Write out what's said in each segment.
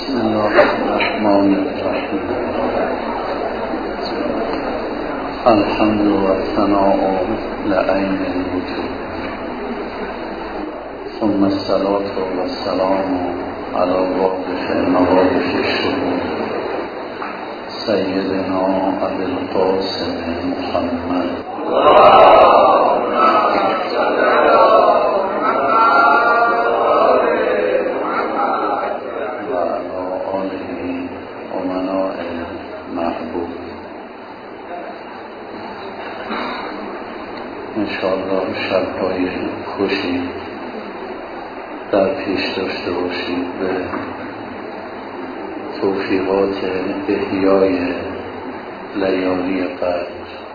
بسم الله الرحمن الرحیم. الحمد والثناء لعین الوجود، ثم الصلاة والسلام علی واقف مواقف الشهود سیدنا ابی القاسم محمد انشاءالله شب‌های خوشی در پیش داشته باشید به توفیقات احیای لیالی قدر.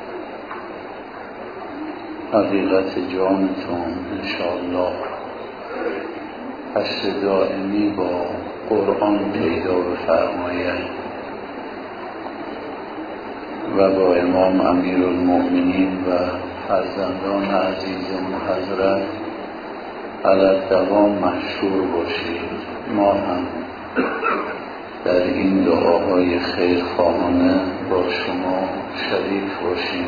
حقیقت جانتون انشاءالله حشر دائمی با قرآن پیدا بفرماید و با امام امیرالمؤمنین و فرزندان عزیز حضرت علی الدوام محشور باشید. ما هم در این دعاهای خیرخواهانه با شما شریک باشیم.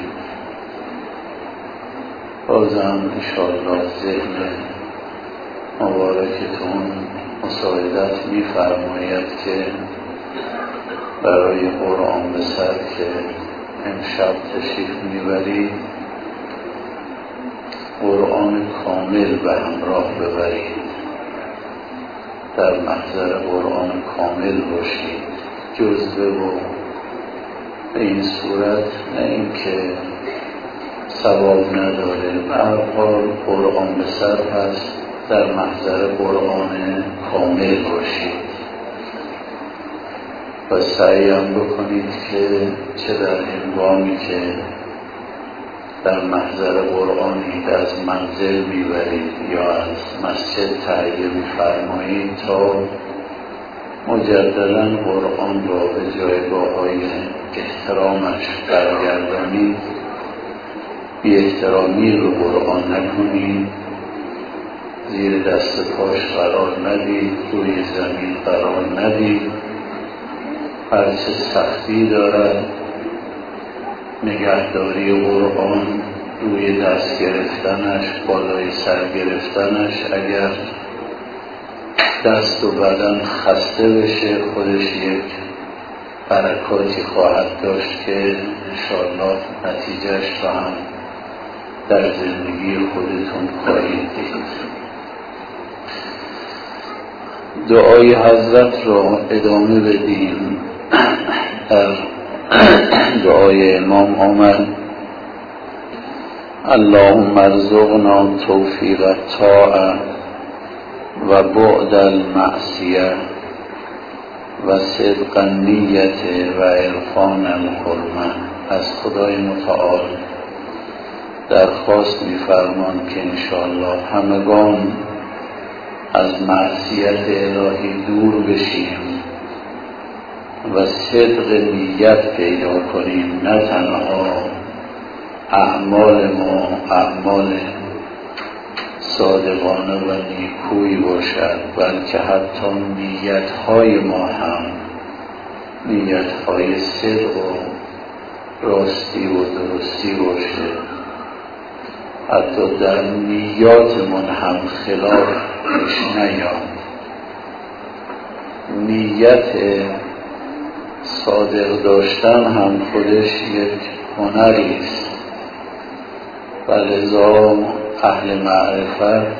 بازم انشاءالله ذهن مبارکتون مساعدت می‌فرماید که برای قرآن به سر که امشب تشریف میبرید قرآن کامل به همراه ببرید، در محضر قرآن کامل باشید. جزوه و به این صورت نه این که ثواب نداره، به هر حال قرآن به سر هست، در محضر قرآن کامل باشید و سعی هم بکنید که چه در هنگامی که در محضر قرآنید از منزل میبرید یا از مسجد تهیه میفرمایید تا مجددا قرآن را به جایگاه‌های احترامش برگردانید. بی احترامی رو قرآن نکنید، زیر دست پاش قرار ندید، روی زمین قرار ندید. هرچه سختی دارد نگهداری قرآن، روی دست گرفتنش، بالای سر گرفتنش، اگر دست و بدن خسته بشه خودش یک برکاتی خواهد داشت که انشاءالله نتیجهش را هم در زندگی خودتون خواهید دید. دعای حضرت را ادامه بدیم. در دعای امام آمد اللهم ارزقنا توفیق الطاعه و بعد المعصیه و صدق النیت و عرفان الحرمه. از خدای متعال درخواست می‌فرمان که انشاءالله همگان از معصیت الهی دور بشیم و صدق نیت پیدا کنیم، نه تنها اعمال ما اعمال صادقانه و نیکویی باشد، بلکه حتی نیت‌های ما هم نیت‌های صدق و راستی و درستی باشه، حتی در نیاتمون هم خلاف پیش نیاد. نیت صادق داشتن هم خودش یک هنری است و لذا اهل معرفت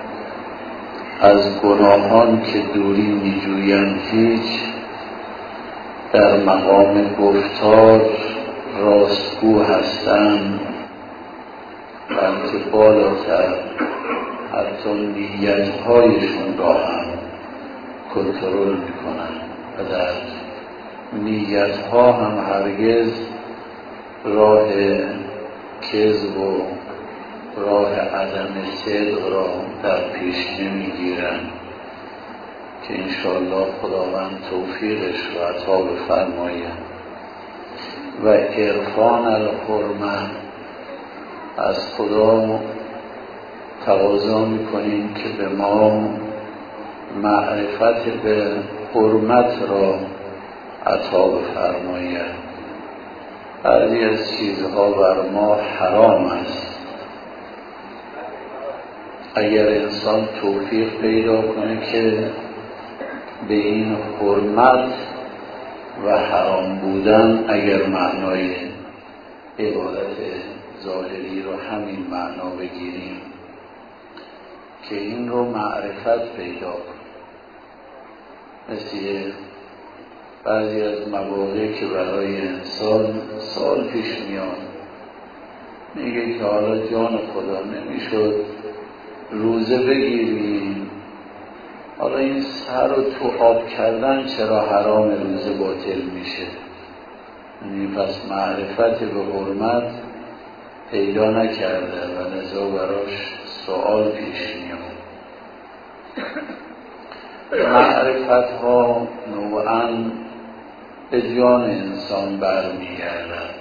از گناهان که دوری می‌جویند هیچ در مقام گفتار راستگو هستند، بلکه بالاتر حتی نیت‌هایشون را هم کنترل می‌کنند و در نیت‌ها هم هرگز راه کذب و راه عدم صدق را در پیش نمی‌گیرند که انشاءالله خداوند توفیقش را عطا بفرماید. و عرفان الحرمه، از خدا تقاضا میکنیم که به ما معرفت به حرمت را عطا بفرماید. بعضی از چیزها بر ما حرام است. اگر انسان توفیق پیدا کنه که به این حرمت و حرام بودن، اگر معنای عبارت ظاهری رو همین معنا بگیریم، که این رو معرفت پیدا کنه. مثل بعضی از مواقع که برای انسان سال پیش میاد، میگه که حالا جان خدا نمیشد روزه بگیریم، حالا این سر رو تو آب کردن چرا حرام روزه باطل میشه؟ یعنی پس معرفت به حرمت پیدا نکرده و لذا براش سوال پیش میاد. معرفت ها نوعاً به جان انسان برمیگردد.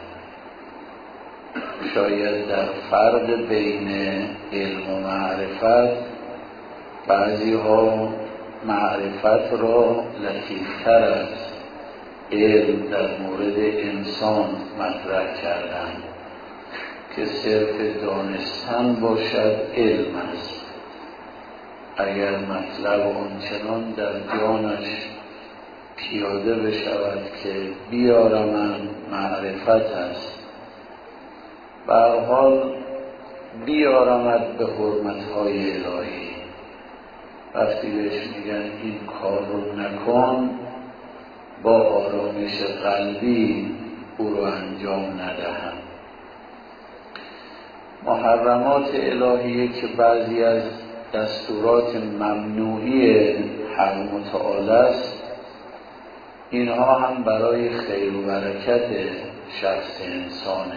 شاید در فرق بین علم و معرفت بعضی ها معرفت را لطیفتر از علم در مورد انسان مطرح کردند که صرف دانستن باشد علم است. اگر مطلب آنچنان در جانش پیاده بشود که بیارمن معرفت است، به هر حال بیارمد به حرمت‌های الهی. وقتی بهش میگن این کار رو نکن، با آرامش قلبی او رو انجام ندهم. محرمات الهیه که بعضی از دستورات ممنوعی حق متعال است، اینها هم برای خیر و برکت شخص انسانه.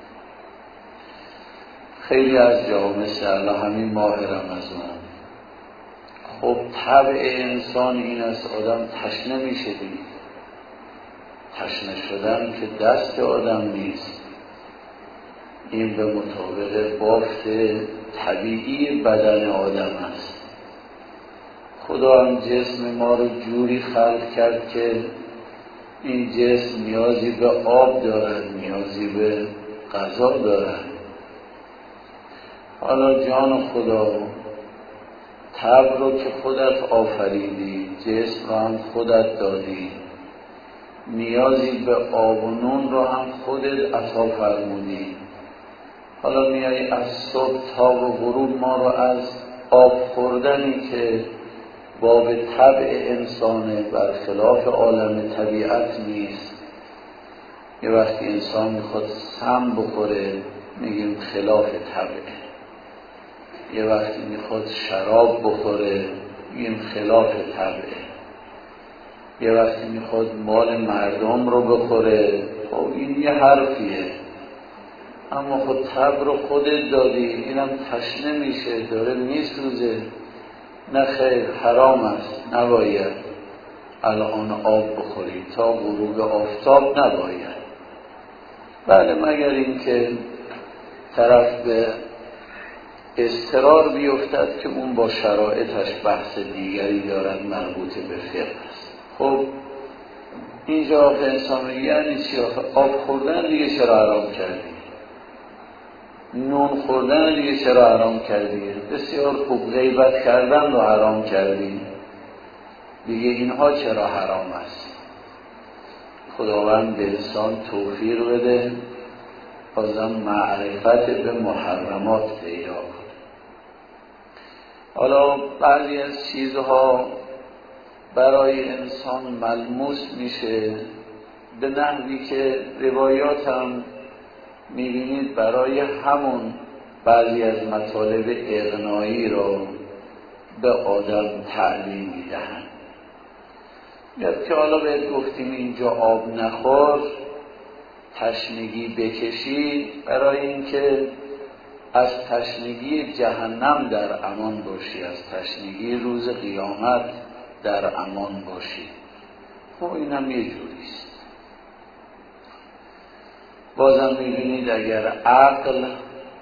خیلی از جا مثل همین ماه رمضان، خب طبع انسان این است آدم تشنه میشه دید. تشنه شدن که دست آدم نیست، این به مطابق بافت طبیعی بدن آدم است. خدا هم جسم ما رو جوری خلق کرد که این جسم نیازی به آب دارد، نیازی به غذا دارد. حالا جان خدا، طبع رو که خودت آفریدی، جسم رو هم خودت دادی، نیازی به آب و نون رو هم خودت عطا فرمودی. حالا میایی از صبح تا به غروب ما رو از آب خوردنی که باب طبع انسانه، برخلاف عالم طبیعت نیست. یه وقتی انسان میخواد سم بخوره میگیم خلاف طبعه، یه وقتی میخواد شراب بخوره میگیم خلاف طبعه، یه وقتی میخواد مال مردم رو بخوره، خب این یه حرفیه. اما خود طبع رو خودت دادی، اینم تشنه میشه، داره میسوزه. نه خیر، حرام است، نباید الان آب بخوری، تا غروب آفتاب نباید. بله، مگر اینکه طرف به اضطرار بیفتد که اون با شرایطش بحث دیگری دارد مربوط به فقه است. خب اینجا انسان یعنی چی؟ آب خوردن دیگه چرا حرام کردی؟ نون خوردن دیگه چرا حرام کردی؟ بسیار خوب، غیبت کردن رو حرام کردی دیگه، اینها چرا حرام است؟ خداوند به انسان توفیق بده بازم معرفت به محرمات پیدا کنه. حالا بعضی از چیزها برای انسان ملموس میشه به نحوی که روایات هم میبینید برای همون بعضی از مطالب اغنایی رو به آدم تعلیم میدهند. که حالا بهت گفتیم اینجا آب نخور، تشنگی بکشی، برای اینکه از تشنگی جهنم در امان باشی، از تشنگی روز قیامت در امان باشی. خب اینم یه جوریست. بازم می‌بینید اگر عقل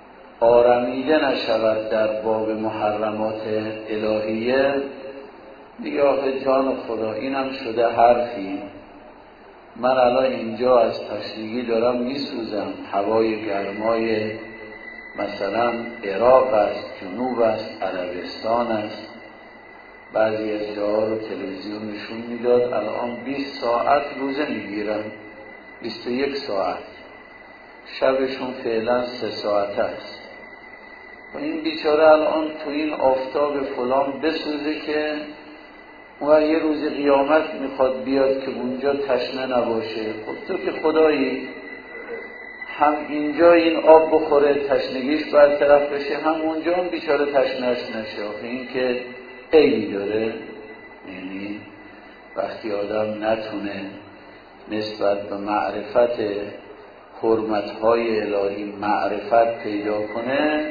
آرمیده نشود در باب محرمات الهیه، دیگه آخه جان خدا اینم شده حرفی. من الان اینجا از تشنگی دارم میسوزم، هوای گرمای مثلا عراق است، جنوب است، عربستان است، بعضی از جاها رو تلویزیون نشون میداد الان 20 ساعت روزه میگیرن، 21 ساعت، شبشون فعلا 3 ساعت است. و این بیچاره الان تو این آفتاب فلان بسوزه که اون یه روز قیامت میخواد بیاد که اونجا تشنه نباشه. خب تو که خدایی هم اینجا این آب بخوره تشنگیش برطرف بشه، هم اونجا هم بیچاره تشنهش نشه. آخه این که عیبی داره. یعنی وقتی آدم نتونه نسبت به معرفت حرمت‌های الهی معرفت پیدا کنه،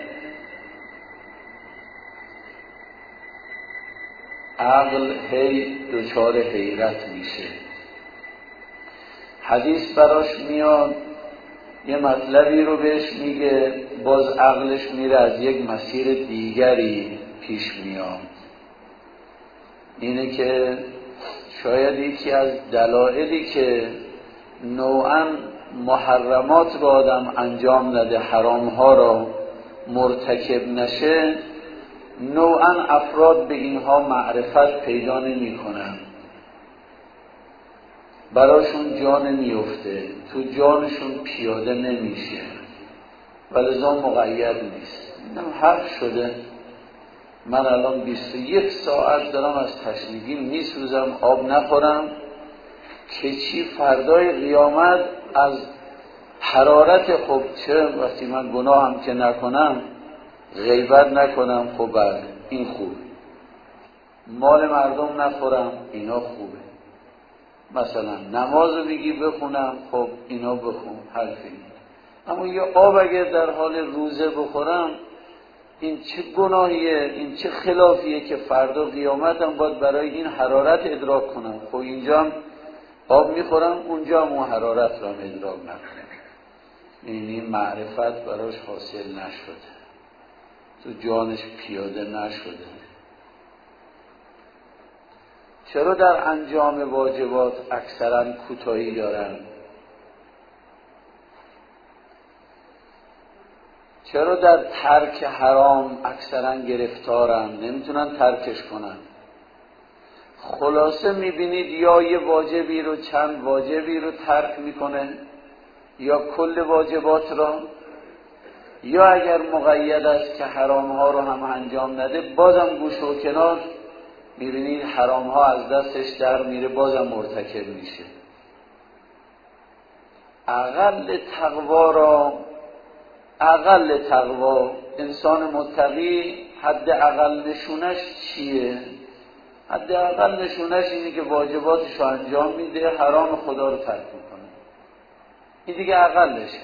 عقل هی دچار حیرت میشه. حدیث براش میاد یه مطلبی رو بهش میگه، باز عقلش میره از یک مسیر دیگری پیش میاد. اینه که شاید یکی از دلایلی که نوعاً محرمات رو آدم انجام نده، حرامها رو مرتکب نشه، نوعاً افراد به اینها معرفت پیدا نمی کنن، براشون جا نمیفته، تو جانشون پیاده نمیشه، ولذا مقید نیست. اینم حق شده. من الان 21 ساعت دارم از تشنگی میسوزم، آب نخورم که چی فردای قیامت از حرارت، خب چه وقتی من گناهم که نکنم، غیبت نکنم، خب بله این خوبه، مال مردم نخورم، اینا خوبه، مثلا نماز رو بگی بخونم، خب اینا بخون، حرفی. اما یه آب اگر در حال روزه بخورم، این چه گناهیه، این چه خلافیه که فردا قیامتم باید برای این حرارت ادراک کنم. خب اینجا هم آب میخورم، اونجا هم اون حرارت رو هم ادراک نکنم. یعنی معرفت براش حاصل نشده، تو جانش پیاده نشده. چرا در انجام واجبات اکثرا کوتاهی دارن؟ چرا در ترک حرام اکثرا گرفتارن، نمیتونن ترکش کنن؟ خلاصه میبینید یا یه واجبی رو، چند واجبی رو ترک میکنه، یا کل واجبات را، یا اگر مقید است که حرام ها رو هم انجام نده، بازم گوش و کنار، میبینید حرام ها از دستش در میره، بازم مرتکب میشه. اقل تقوا انسان متقی حد اقل نشونش چیه؟ حد اقل نشونش اینه که واجباتش رو انجام میده، حرام خدا رو ترک میکنه. این دیگه اقلشه.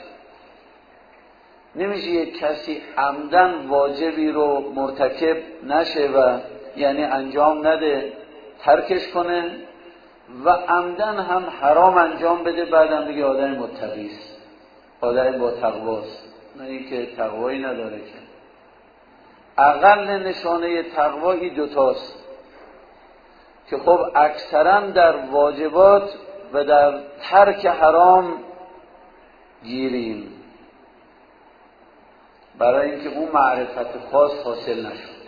نمیشه یک کسی عمدن واجبی رو مرتکب نشه و یعنی انجام نده، ترکش کنه، و عمدن هم حرام انجام بده، بعدم بگه آدم متقیست، آدم با تقواست. نه این که تقوایی نداره. که اقل نشانه تقوا این دوتاست که خب اکثرا در واجبات و در ترک حرام گیریم، برای اینکه اون معرفت خاص حاصل نشد.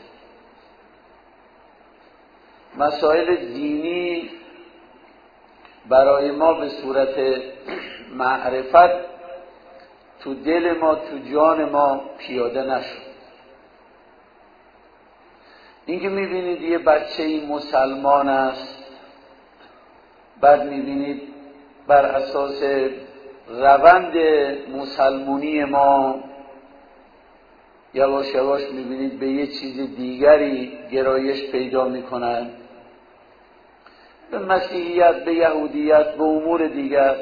مسائل دینی برای ما به صورت معرفت تو دل ما، تو جان ما پیاده نشد. اینکه میبینید یه بچه‌ای مسلمان است، بعد میبینید بر اساس روند مسلمونی ما یواش یواش میبینید به یه چیز دیگری گرایش پیدا میکنن، به مسیحیت، به یهودیت، به امور دیگر.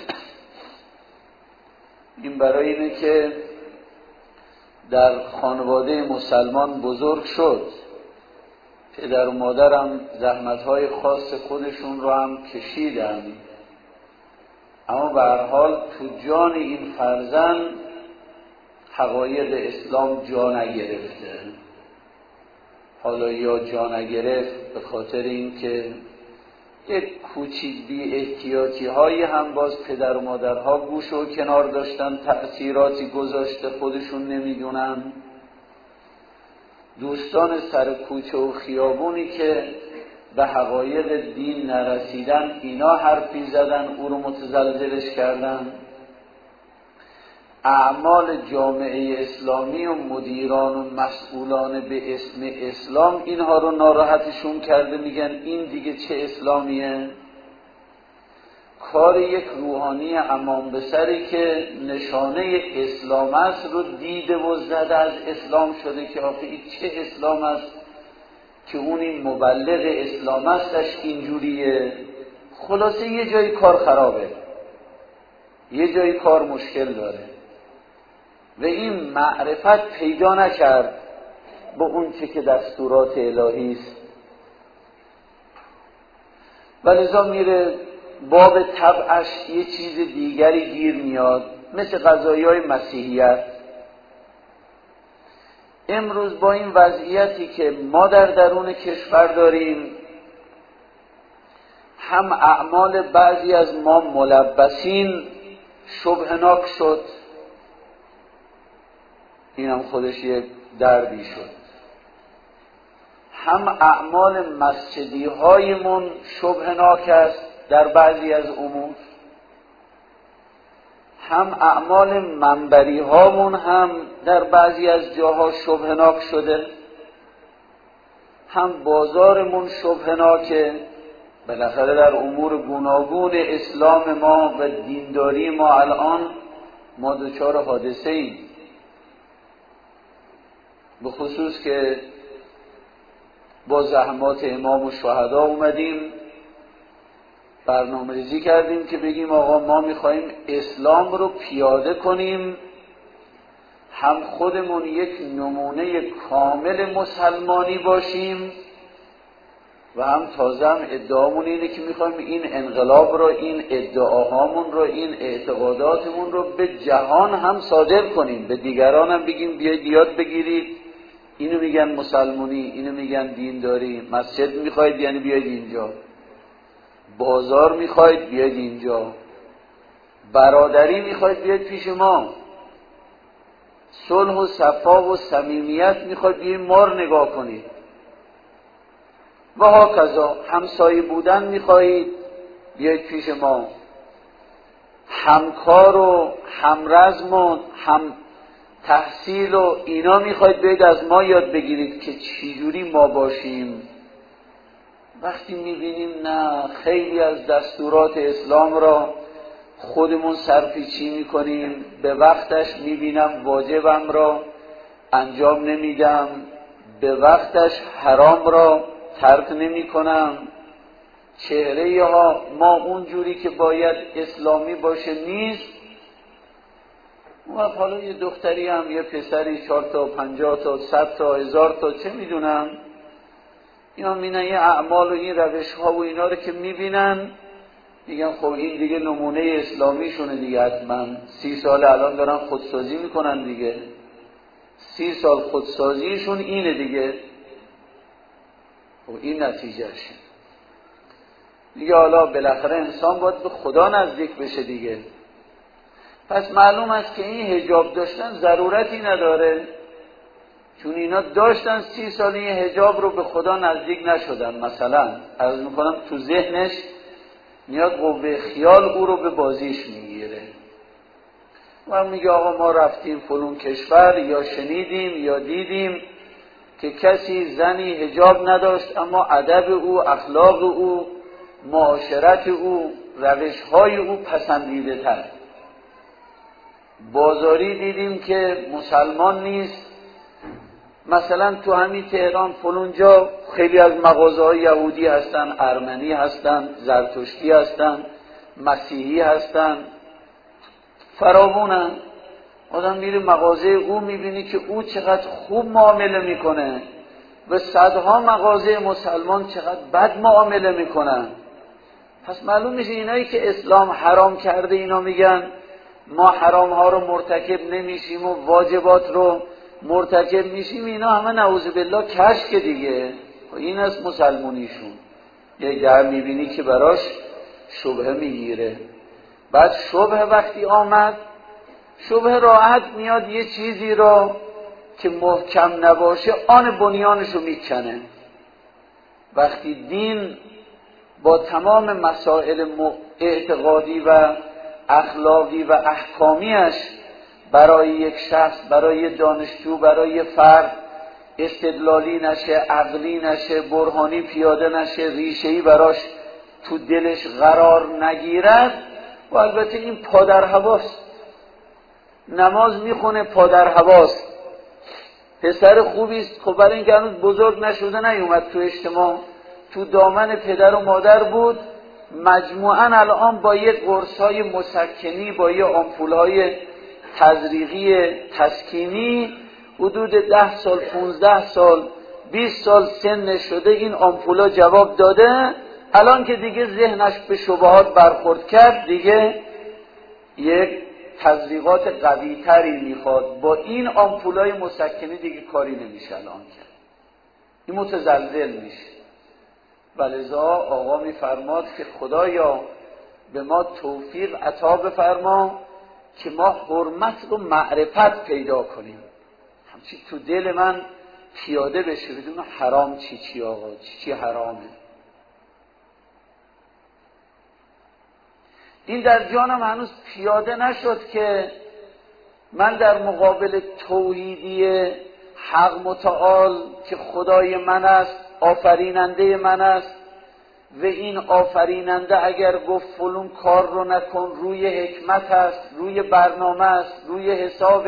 این برای اینه که در خانواده مسلمان بزرگ شد، پدر و مادرم زحمت‌های خاص خودشون رو هم کشیدن، اما به هر حال تو جان این فرزند حقایق اسلام جا نگرفته. حالا یا جا نگرفت به خاطر اینکه یک کوچیک بی احتیاطی هایی هم باز پدر و مادرها گوش و کنار داشتن، تأثیراتی گذاشته خودشون نمیدونن. دوستان سر کوچه و خیابونی که به حقایق دین نرسیدن، اینا حرفی زدن، او رو متزلزلش کردن. اعمال جامعه اسلامی و مدیران و مسئولان به اسم اسلام اینها رو ناراحتشون کرده، میگن این دیگه چه اسلامیه؟ کار یک روحانی امان بسری که نشانه اسلام است رو دیده و زده از اسلام شده که آخه این چه اسلام است که اون این مبلغ اسلام استش اینجوریه. خلاصه یه جایی کار خرابه، یه جایی کار مشکل داره و این معرفت پیدا نکرد با اون چه که دستورات الهی است و لذا میره باب طبعش یه چیز دیگری گیر میاد، مثل قضایای مسیحیت. امروز با این وضعیتی که ما در درون کشور داریم، هم اعمال بعضی از ما ملبسین شبهناک شد، اینم خودش یک دردی شد. هم اعمال مسجدی هایمون شبهناک است در بعضی از امور، هم اعمال منبری هامون هم در بعضی از جاها شبهناک شده، هم بازارمون شبهناکه. بالاخره در امور گوناگون اسلام ما و دینداری ما الان ما دچار حادثه ایم، به خصوص که با زحمات امام و شهدا اومدیم برنامه ریزی کردیم که بگیم آقا ما میخواییم اسلام رو پیاده کنیم، هم خودمون یک نمونه کامل مسلمانی باشیم و هم تازه هم ادعامون اینه که میخوایم این انقلاب رو، این ادعاهامون رو، این اعتقاداتمون رو به جهان هم صادر کنیم، به دیگران هم بگیم بیاید یاد بگیرید، اینو میگن مسلمانی، اینو میگن دینداری. مسجد میخواید یعنی بیاید اینجا، بازار میخواید بیاید اینجا، برادری میخواید بیاید پیش ما، صلح و صفا و صمیمیت میخواید بیاید ما رو نگاه کنید و هاکذا. همسایه بودن میخواهید بیاید پیش ما، همکار و همرزم و هم تحصیل و اینا میخواید بیاید از ما یاد بگیرید که چجوری ما باشیم. وقتی میبینیم نه خیلی از دستورات اسلام را خودمون سرپیچی میکنیم، به وقتش میبینم واجبم را انجام نمیدم، به وقتش حرام را ترک نمی کنم، چهره ها ما اونجوری که باید اسلامی باشه نیست. و حالا یه دختری هم یه پسری 4 تا 50 تا 100 تا 1000 تا چه میدونم، اینا میبینن یه اعمال و این روش ها و اینا رو که میبینن میگن خب این دیگه نمونه اسلامی شونه دیگه، حتما 30 سال الان دارن خودسازی میکنن دیگه، 30 سال خودسازیشون اینه دیگه. و این نتیجهش دیگه. حالا بالاخره انسان باید به خدا نزدیک بشه دیگه. پس معلوم است که این حجاب داشتن ضرورتی نداره، چون اینا داشتن 30 سال این حجاب رو به خدا نزدیک نشدن. مثلا عرض میکنم تو ذهنش میاد قوه خیال او رو به بازیش میگیره و میگه آقا ما رفتیم فلون کشور یا شنیدیم یا دیدیم که کسی زنی حجاب نداشت اما ادب او، اخلاق او، معاشرت او، روش‌های او پسندیده تر. بازاری دیدیم که مسلمان نیست، مثلا تو همین تهران فلونجا خیلی از مغازه‌های یهودی هستن، ارمنی هستن، زرتشتی هستن، مسیحی هستن، فراوونن. آدم میره مغازه او میبینی که او چقدر خوب معامله میکنه و صدها مغازه مسلمان چقدر بد معامله میکنن. پس معلوم میشه اینایی که اسلام حرام کرده اینا میگن ما حرام ها رو مرتکب نمیشیم و واجبات رو مرتکب میشیم اینا همه نعوذ بالله کشک دیگه. این از مسلمونیشون. یه گر میبینی که براش شبهه میگیره. بعد شبهه وقتی آمد، شبهه راحت میاد یه چیزی را که محکم نباشه آن بنیانشو میکنه. وقتی دین با تمام مسائل اعتقادی و اخلاقی و احکامیش برای یک شخص، برای دانشجو، برای فرد استدلالی نشه، عقلی نشه، برهانی پیاده نشه، ریشه‌ای براش تو دلش قرار نگیرد، و البته این پادر هواست. نماز میخونه پادر هواست. پسر خوبیست، خب برای اینکه هنوز بزرگ نشده نیومد تو اجتماع، تو دامن پدر و مادر بود، مجموعاً الان با یه قرص‌های مسکنی، با یه آمپول‌های تزریقی تسکینی، حدود 10 سال، 15 سال، 20 سال سن شده، این آمپولا جواب داده. الان که دیگه ذهنش به شبهات برخورد کرد، دیگه یک تزریقات قوی تری میخواد. با این آمپولای مسکنی دیگه کاری نمیشه الان کرد. این متزلزل میشه. ولذا آقا میفرماد که خدایا به ما توفیق عطا بفرما که ما حرمت رو معرفت پیدا کنیم. همچی تو دل من پیاده بشه، بدون حرام چی آقا، چی حرامه. این در جانم هنوز پیاده نشد که من در مقابل توحیدی حق متعال که خدای من است، آفریننده من است، و این آفریننده اگر گفت فلون کار رو نکن، روی حکمت است، روی برنامه است، روی حساب.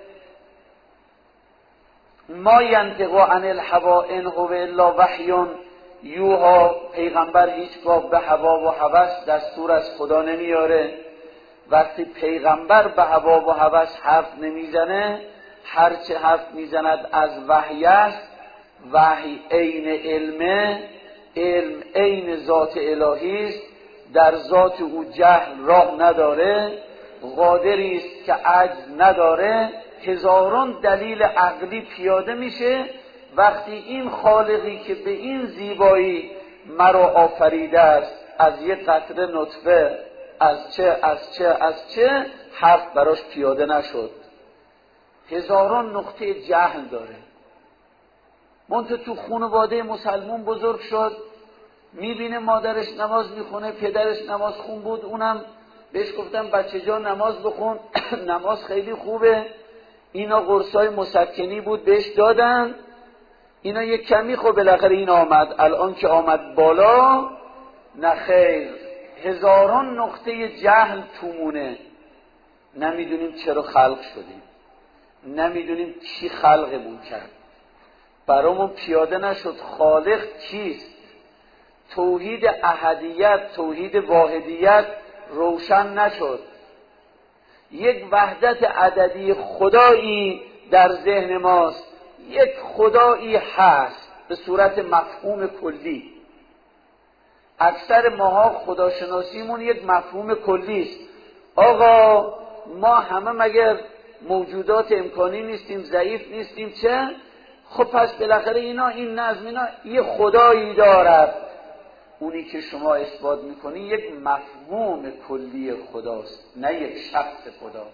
ما ینطق عن الهوی ان هو الا وحی یوحی. پیغمبر هیچگاه به هوا و هوس دستور از خدا نمیاره. وقتی پیغمبر به هوا و هوس حرف نمیزنه، هرچه حرف میزند از وحی است. وحی عین علمه، علم عین ذات الهی است، در ذات او جهل راه نداره، قادری است که عجز نداره. هزاران دلیل عقلی پیاده میشه وقتی این خالقی که به این زیبایی مرا آفریده است، از یک قطره نطفه از چه حرف براش پیاده نشد. هزاران نقطه جهل داره. منتها تو خانواده مسلمان بزرگ شد، میبینه مادرش نماز میخونه، پدرش نماز خون بود، اونم بهش گفتن بچه جان نماز بخون. نماز خیلی خوبه. اینا قرصای مسکنی بود بهش دادن. اینا یک کمی خب بالاخره این آمد. الان که آمد بالا، نه خیر، هزاران نقطه جهل تومونه. نمیدونیم چرا خلق شدیم، نمیدونیم کی خلقمون کرد، برامون پیاده نشد خالق کیست. توحید احدیت، توحید واحدیت روشن نشد. یک وحدت عددی خدایی در ذهن ماست، یک خدایی هست به صورت مفهوم کلی. اکثر ماها خداشناسیمون یک مفهوم کلی است. آقا ما همه مگر موجودات امکانی نیستیم، ضعیف نیستیم؟ چه؟ خب پس بالاخره اینا، این نظم اینا یه خدایی دارد. اونی که شما اثبات میکنی یک مفهوم کلی خداست، نه یک شخص خدا.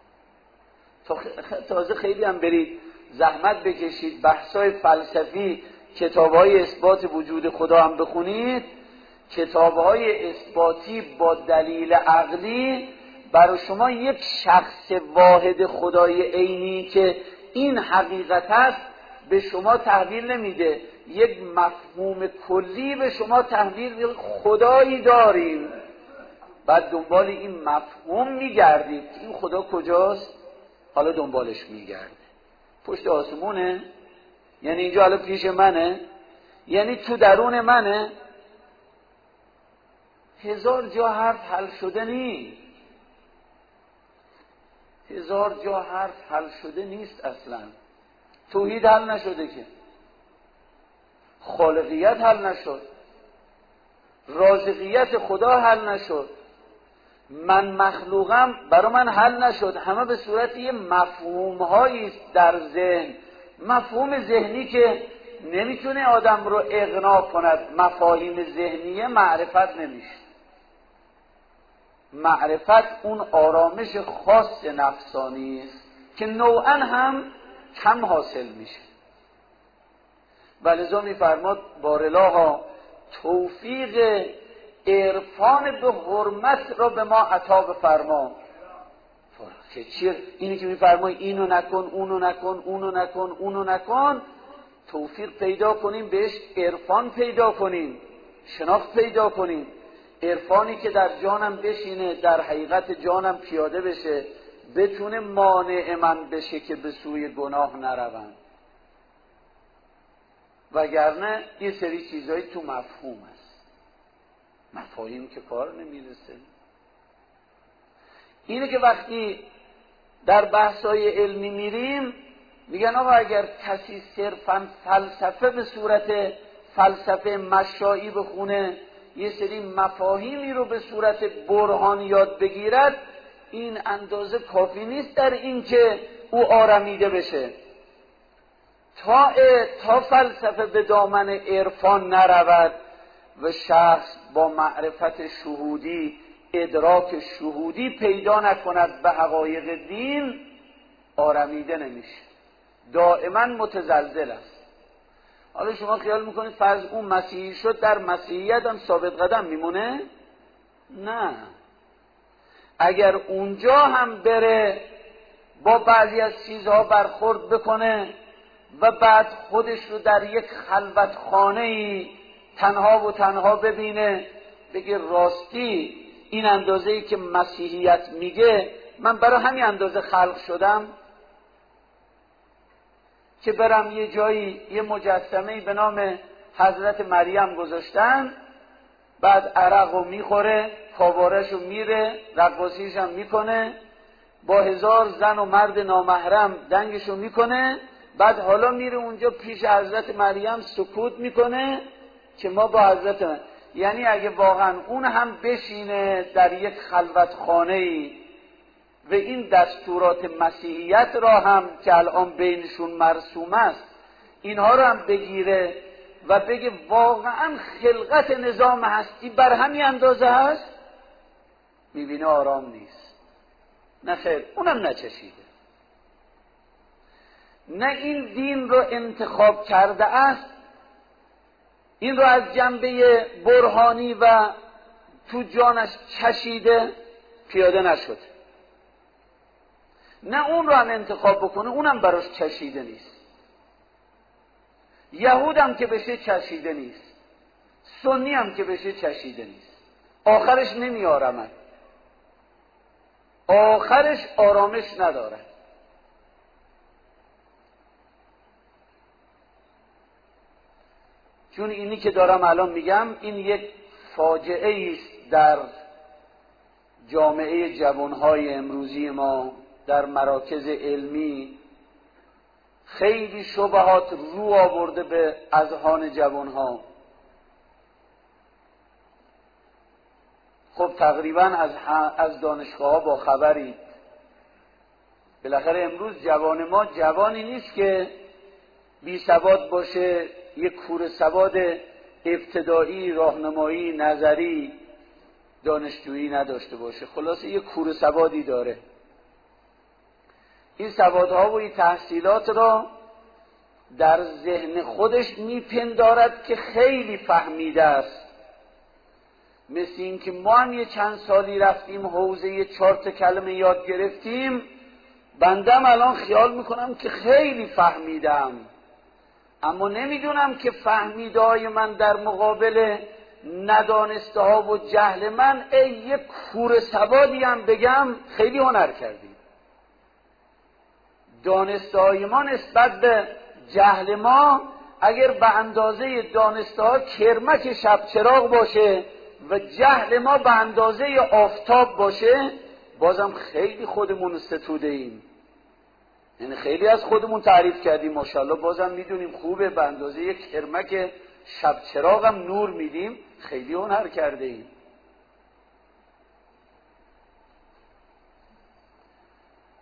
تازه خیلی هم برید زحمت بکشید بحثای فلسفی، کتابهای اثبات وجود خدا هم بخونید، کتابهای اثباتی با دلیل عقلی برای شما یک شخص واحد خدای عینی که این حقیقت است به شما تحویل نمیده. یک مفهوم کلی به شما تحویل میده. خدایی داریم، بعد دنبال این مفهوم میگردید که این خدا کجاست، حالا دنبالش میگرده. پشت آسمونه؟ یعنی اینجا حالا پیش منه؟ یعنی تو درون منه؟ هزار جا حرف حل شده نیست. هزار جا حرف حل شده نیست. اصلا توحید حل نشده که، خالقیت حل نشد، رازقیت خدا حل نشد، من مخلوقم برای من حل نشد، همه به صورت یه مفهوم هایی در ذهن، مفهوم ذهنی که نمیتونه آدم رو اقناع کند. مفاهیم ذهنیه معرفت نمیشه. معرفت اون آرامش خاص نفسانی است که نوعا هم کم حاصل میشه. ولذا میفرماد بارالها توفیق عرفان به حرمت را به ما عطا بفرما. که چیه؟ اینی که میفرمای اینو نکن، اونو نکن، اونو نکن، اونو نکن، توفیق پیدا کنیم، بهش عرفان پیدا کنیم، شناخت پیدا کنیم. عرفانی که در جانم بشینه، در حقیقت جانم پیاده بشه، بتونه مانع من بشه که به سوی گناه نروم. وگرنه یه سری چیزایی تو مفهوم است، مفاهیم که کار نمیرسه. اینه که وقتی در بحثای علمی میریم میگن آقا اگر کسی صرفاً فلسفه به صورت فلسفه مشایی بخونه، یه سری مفاهیمی رو به صورت برهان یاد بگیرد، این اندازه کافی نیست در این که او آرمیده بشه. تا فلسفه به دامن عرفان نرود و شخص با معرفت شهودی، ادراک شهودی پیدا نکند به حقایق دین، آرمیده نمیشه، دائما متزلزل است. حالا شما خیال میکنید فرض اون مسیحی شد، در مسیحیت هم ثابت قدم میمونه؟ نه. اگر اونجا هم بره با بعضی از چیزها برخورد بکنه و بعد خودش رو در یک خلوت خانه‌ای تنها و تنها ببینه، بگه راستی این اندازه‌ای که مسیحیت میگه من برای همین اندازه خلق شدم که برم یه جایی یه مجسمه‌ای به نام حضرت مریم گذاشتن، بعد عرقو میخوره، کاوارشو میره، رقاصیش هم میکنه، با 1000 زن و مرد نامحرم دنگشو میکنه، بعد حالا میره اونجا پیش حضرت مریم سکوت میکنه که ما با حضرت یعنی اگه واقعا اون هم بشینه در یک خلوت خانه‌ای و این دستورات مسیحیت را هم که الان بینشون مرسوم است اینها را هم بگیره و بگه واقعا خلقت نظام هستی بر همین اندازه هست، میبینه آرام نیست. نه خیر، اونم نچشیده. نه این دین رو انتخاب کرده است، این رو از جنبه برهانی و تو جانش چشیده، پیاده نشده. نه اون رو هم انتخاب بکنه، اونم براش چشیده نیست. یهود هم که بشه چشیده نیست، سنی هم که بشه چشیده نیست. آخرش نمیارمد، آخرش آرامش نداره. چون اینی که دارم الان میگم این یک فاجعه است در جامعه جوانهای امروزی ما، در مراکز علمی خیلی شبهات رو آورده به اذهان جوانها. خب تقریبا از دانشگاه ها با خبرید. بالاخره امروز جوان ما جوانی نیست که بی سواد باشه، یک کوره سواد ابتدایی، راهنمایی، نظری، دانشجویی نداشته باشه. خلاصه یک کوره سوادی داره. این سوادها و این تحصیلات را در ذهن خودش میپندارد که خیلی فهمیده است. مثل این که ما هم یه چند سالی رفتیم حوزه یه 4 کلمه یاد گرفتیم، بندم الان خیال میکنم که خیلی فهمیدم، اما نمیدونم که فهمیده های من در مقابل ندانسته ها و جهل من یک کوره سوادی هم بگم خیلی هنر کردیم. دانسته های ما نسبت به جهل ما اگر به اندازه دانسته ها کرمک شب چراغ باشه و جهل ما به اندازه آفتاب باشه، بازم خیلی خودمون ستوده ایم. یعنی خیلی از خودمون تعریف کردیم ماشاءالله، بازم میدونیم خوبه، به اندازه یک کرمک شب چراغ هم نور میدیم، خیلی هنر کرده ایم.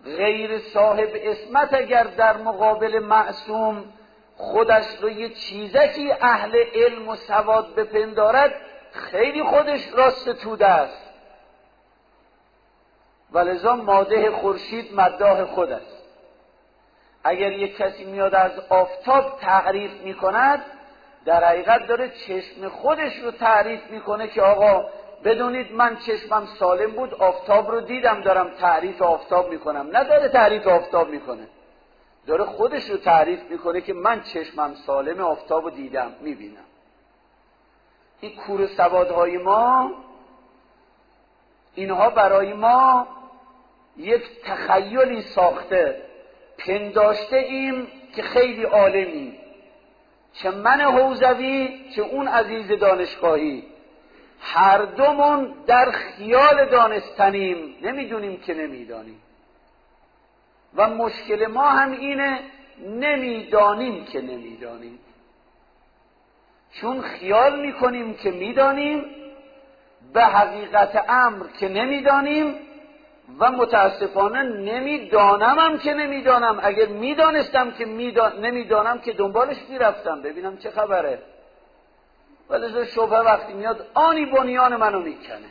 غیر صاحب عصمت اگر در مقابل معصوم خودش رو یه چیزکی اهل علم و سواد بپندارد، خیلی خودش راست توده است. ولذا مادح خورشید مداح خود است. اگر یک کسی میاد از آفتاب تعریف میکند، در حقیقت داره چشم خودش رو تعریف میکنه که آقا بدونید من چشمم سالم بود، آفتاب رو دیدم، دارم تعریف آفتاب میکنم. نه داره تعریف آفتاب میکنه، داره خودش رو تعریف میکنه که من چشمم سالم، آفتاب رو دیدم، میبینم. این کور سوادهای ما، اینها برای ما یک تخیلی ساخته، پنداشته ایم که خیلی عالمی، چه من حوزوی چه اون عزیز دانشگاهی، هر دومون در خیال دانستنیم، نمیدونیم که نمیدانیم. و مشکل ما هم اینه، نمیدانیم که نمیدانیم. چون خیال میکنیم که میدانیم، به حقیقت امر که نمیدانیم. و متاسفانه نمیدانم هم که نمیدانم. اگر میدانستم که نمیدانم که دنبالش میرفتم ببینم چه خبره. ولی شبهه وقتی میاد آنی بنیان منو میکنه.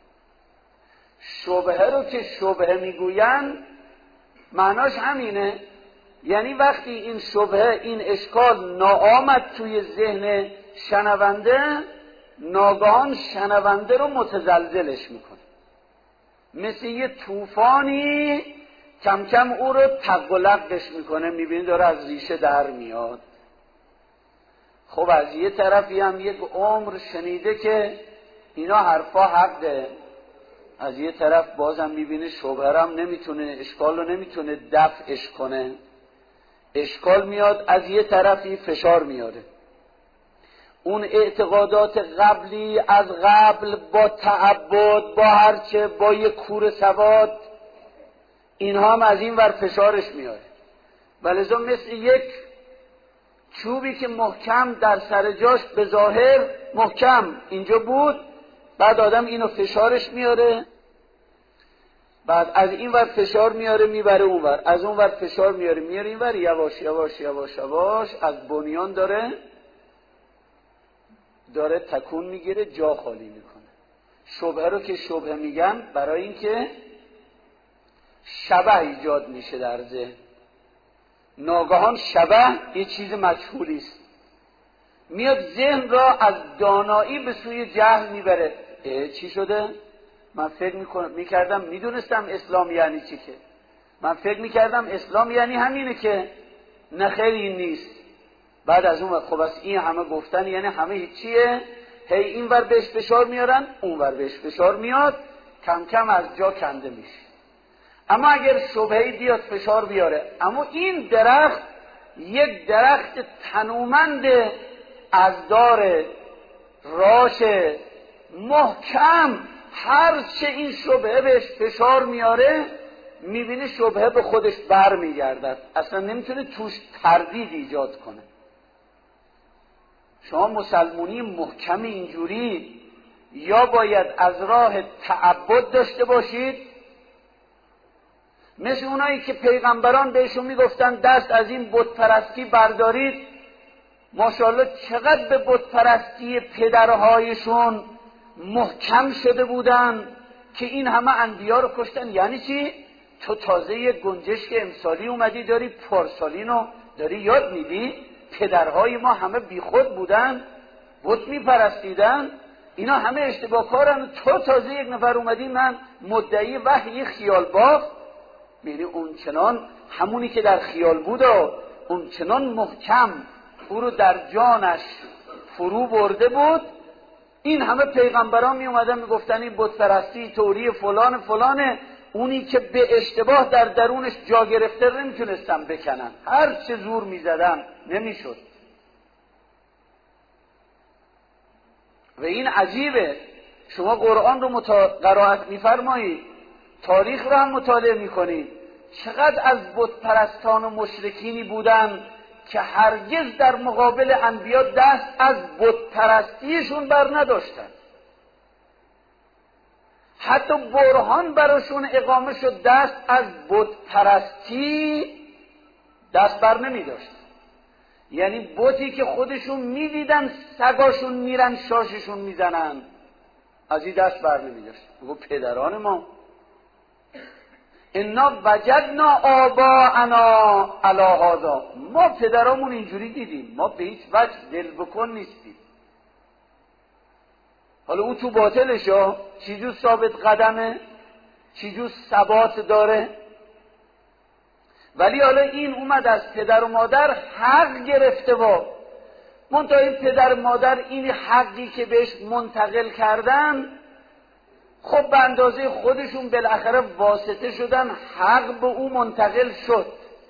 شبهه رو که شبهه میگوین معناش همینه، یعنی وقتی این شبهه، این اشکال ناآمد توی ذهن شنونده، ناگهان شنونده رو متزلزلش میکنه، مثل یه طوفانی کم کم او رو تق و لقش میکنه، میبینی داره از ریشه در میاد. خب از یه طرفی هم یک عمر شنیده که اینا حرفا حقه، از یه طرف بازم میبینه شبهه هم نمیتونه، اشکال رو نمیتونه دفعش کنه. اشکال میاد از یه طرفی فشار میاره. اون اعتقادات قبلی از قبل با تعبد، با هرچه، با یک کور سواد، اینها هم از این ور فشارش میاره. ولذا مثل یک چوبی که محکم در سر جاش به ظاهر محکم اینجا بود، بعد آدم اینو فشارش میاره، بعد از این ور فشار میاره میبره اون ور، از اون ور فشار میاره میاره این ور، یواش یواش یواش یواش از بنیان داره تکون میگیره، جا خالی میکنه. شبهه رو که شبهه میگن برای اینکه شبه ایجاد میشه در ذهن. ناگهان شبه یه چیز مجهولی است، میاد ذهن را از دانایی به سوی جهل میبره. چی شده؟ من فکر میکردم میدونستم اسلام یعنی چی، که من فکر میکردم اسلام یعنی همینه، که نخیر این نیست. بعد از اون خب از این همه گفتن یعنی همه هیچیه، هی این ور بهش فشار میارن، اون ور بهش فشار میاد، کم کم از جا کنده میشه. اما اگر شبهه‌ای بیاد فشار بیاره، اما این درخت یک درخت تنومند از دار راش محکم، هر چه این شبهه بهش فشار میاره میبینه شبهه به خودش بر میگردد، اصلا نمیتونه توش تردید ایجاد کنه. شما مسلمونی محکم اینجوری یا باید از راه تعبد داشته باشید، مثل اونایی که پیغمبران بهشون میگفتن دست از این بت پرستی بردارید. ماشاءالله چقدر به بت پرستی پدرهایشون محکم شده بودن که این همه انبیا رو کشتن. یعنی چی؟ تو تازه یک گنجشک امسالی اومدی داری پارسالینو داری یاد میدی؟ پدرهای ما همه بیخود بودن، بت میپرستیدن، اینا همه اشتباه کارن، تو تازه یک نفر اومدی من مدعی وحی خیال باف. میری اون چنان همونی که در خیال بود و اون چنان محکم او رو در جانش فرو برده بود. این همه پیغمبران می اومدن می گفتن این بت پرستی توری فلان فلانه، اونی که به اشتباه در درونش جا گرفته نمیتونستن بکنن، هر چه زور می زدن نمیشد. و این عجیبه، شما قرآن رو قرائت میفرمایید، تاریخ رو هم مطالعه میکنید، چقدر از بت پرستان و مشرکینی بودن که هرگز در مقابل انبیا دست از بت پرستیشون بر نداشتن. حتی برهان براشون اقامه شد دست از بت پرستی دست بر نمی داشت. یعنی بتی که خودشون میدیدن سگاشون میرن شاششون میزنن، از این دست بر نمی داشت. بگو پدران ما انا وجدنا آباءنا علی هذا، ما پدرامون اینجوری دیدیم، ما به هیچ وجه دل بکن نیستیم. حالا او تو باطلشا چیجور ثابت قدمه، چیجور ثبات داره، ولی حالا این اومد از پدر و مادر حق گرفته و منتها این پدر و مادر این حقی که بهش منتقل کردن خب به اندازه خودشون بالاخره واسطه شدن، حق به او منتقل شد.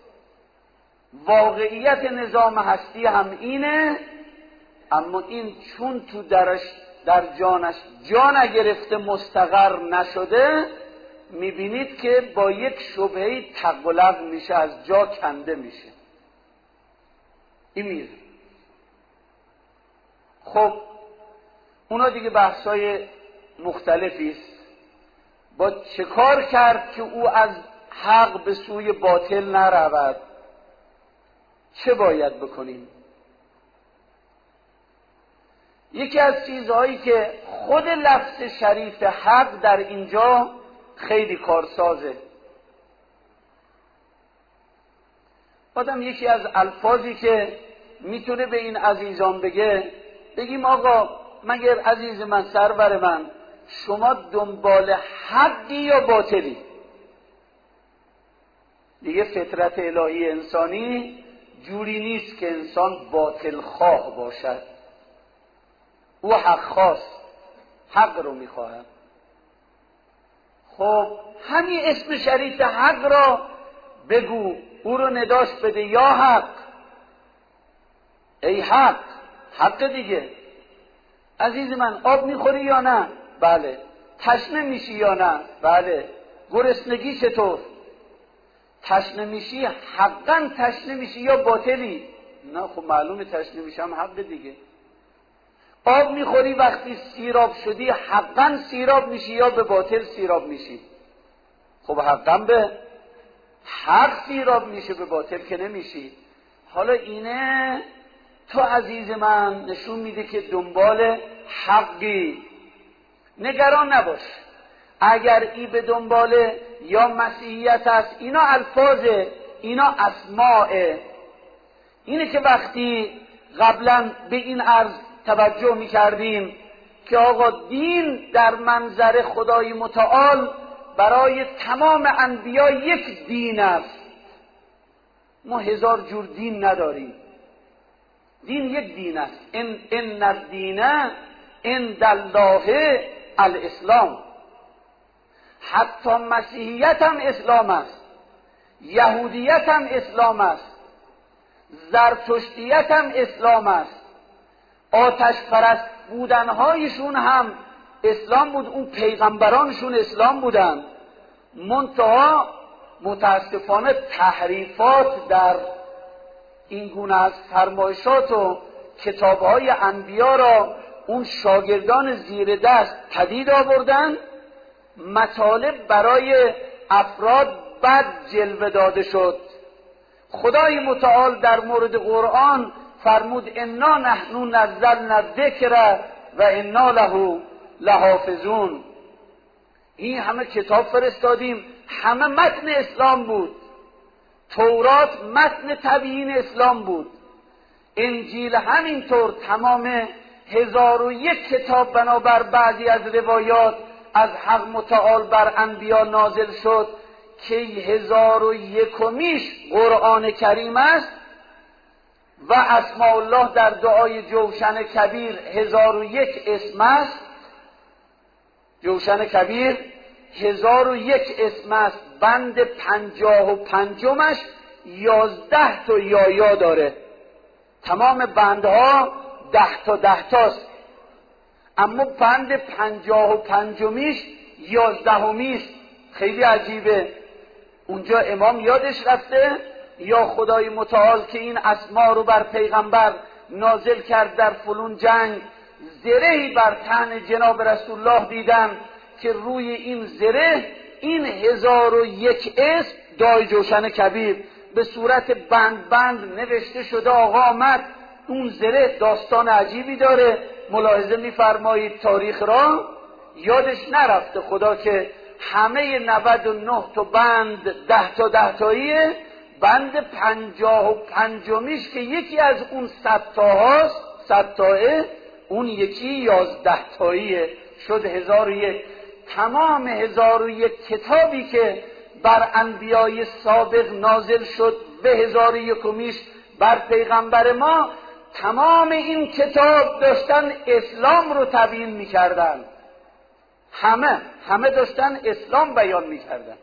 واقعیت نظام هستی هم اینه، اما این چون تو در جانش جا نگرفته مستقر نشده، میبینید که با یک شبهه‌ای تق و لق میشه، از جا کنده میشه، این میره. خب اونا دیگه بحثای مختلفی است. با چه کار کرد که او از حق به سوی باطل نرود؟ چه باید بکنیم؟ یکی از چیزهایی که خود لفظ شریف حق در اینجا خیلی کارسازه. آدم یکی از الفاظی که میتونه به این عزیزان بگیم آقا مگر عزیز من، سرور من، شما دنبال حقی یا باطلی؟ دیگه فطرت الهی انسانی جوری نیست که انسان باطل خواه باشد، او حق خواست، حق رو میخواهد. خب همین اسم شریف حق را بگو، او رو نداش بده، یا حق، ای حق، حق دیگه. عزیز من آب میخوری یا نه؟ بله. تشنه میشی یا نه؟ بله. گرسنگی چطور؟ تشنه میشی، حقا تشنه میشی یا باطلی؟ نه خب معلومه تشنه میشم، حق دیگه. آب میخوری وقتی سیراب شدی، حقا سیراب میشی یا به باطل سیراب میشی؟ خب حقا به حق سیراب میشه، به باطل که نمیشی. حالا اینه تو عزیز من نشون میده که دنبال حقی. نگران نباش اگر ای به دنبال یا مسیحیت است، اینا الفاظه، اینا اسماعه. اینه که وقتی قبلا به این عرض توجه میکردیم که آقا دین در منظر خدای متعال برای تمام انبیا یک دین است. ما هزار جور دین نداریم، دین یک دین است. ان الدین عند الله الاسلام. حتی مسیحیت هم اسلام است، یهودیت هم اسلام است، زرتشتیت هم اسلام است، آتش پرست بودنهایشون هم اسلام بود، اون پیغمبرانشون اسلام بودن. منتها متاسفانه تحریفات در این گونه از فرمایشات و کتابهای انبیا را اون شاگردان زیر دست پدید آوردن، مطالب برای افراد بد جلوه داده شد. خدای متعال در مورد قرآن فرمود انا نحن نزلنا الذکر و انا له لحافظون. این همه کتاب فرستادیم، همه متن اسلام بود. تورات متن تبیین اسلام بود، انجیل همینطور، تمام 1001 کتاب بنابر بعضی از روایات از حق متعال بر انبیا نازل شد که 1001میش قرآن کریم است و اسماء الله در دعای جوشن کبیر 1001 اسم است. جوشن کبیر 1001 اسم است، بند 55مش 11 تا یا داره، تمام بندها 10 تاست، اما بند 55میش 11میش خیلی عجیبه. اونجا امام یادش رفته یا خدای متعال که این اسما رو بر پیغمبر نازل کرد در فلون جنگ، زرهی بر تن جناب رسول الله دیدن که روی این زره این 1001 اسم دای جوشن کبیر به صورت بند بند نوشته شده. آقا آمد اون زره داستان عجیبی داره، ملاحظه میفرمایید تاریخ را یادش نرفته خدا که همه 99 تا بند 10 تاییه، بند 55میش که یکی از اون 100 تاهاست، 100 تایه، اون یکی 11 تاییه، شد 1001. تمام 1001 کتابی که بر انبیای سابق نازل شد به 1001میش بر پیغمبر ما، تمام این کتاب داشتن اسلام رو تبیین میکردن، همه داشتن اسلام بیان میکردن.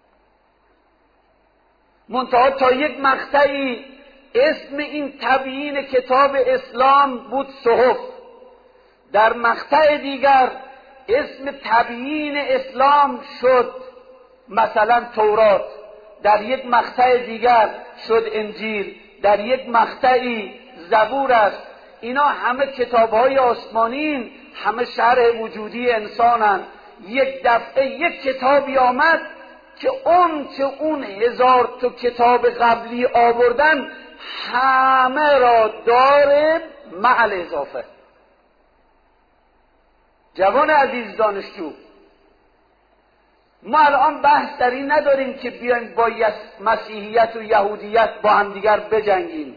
منتها تا یک مقطعی اسم این تبیین کتاب اسلام بود صحف، در مقطع دیگر اسم تبیین اسلام شد مثلا تورات، در یک مقطع دیگر شد انجیل، در یک مقطعی زبور است. اینا همه کتاب‌های آسمانین، همه شرح وجودی انسانن. یک دفعه یک کتابی آمد که اون 1000 تا کتاب قبلی آوردن همه را داره مع الاضافه. جوان عزیز دانشجو، ما الان بحث در این نداریم که بیایم با مسیحیت و یهودیت با هم دیگر بجنگیم.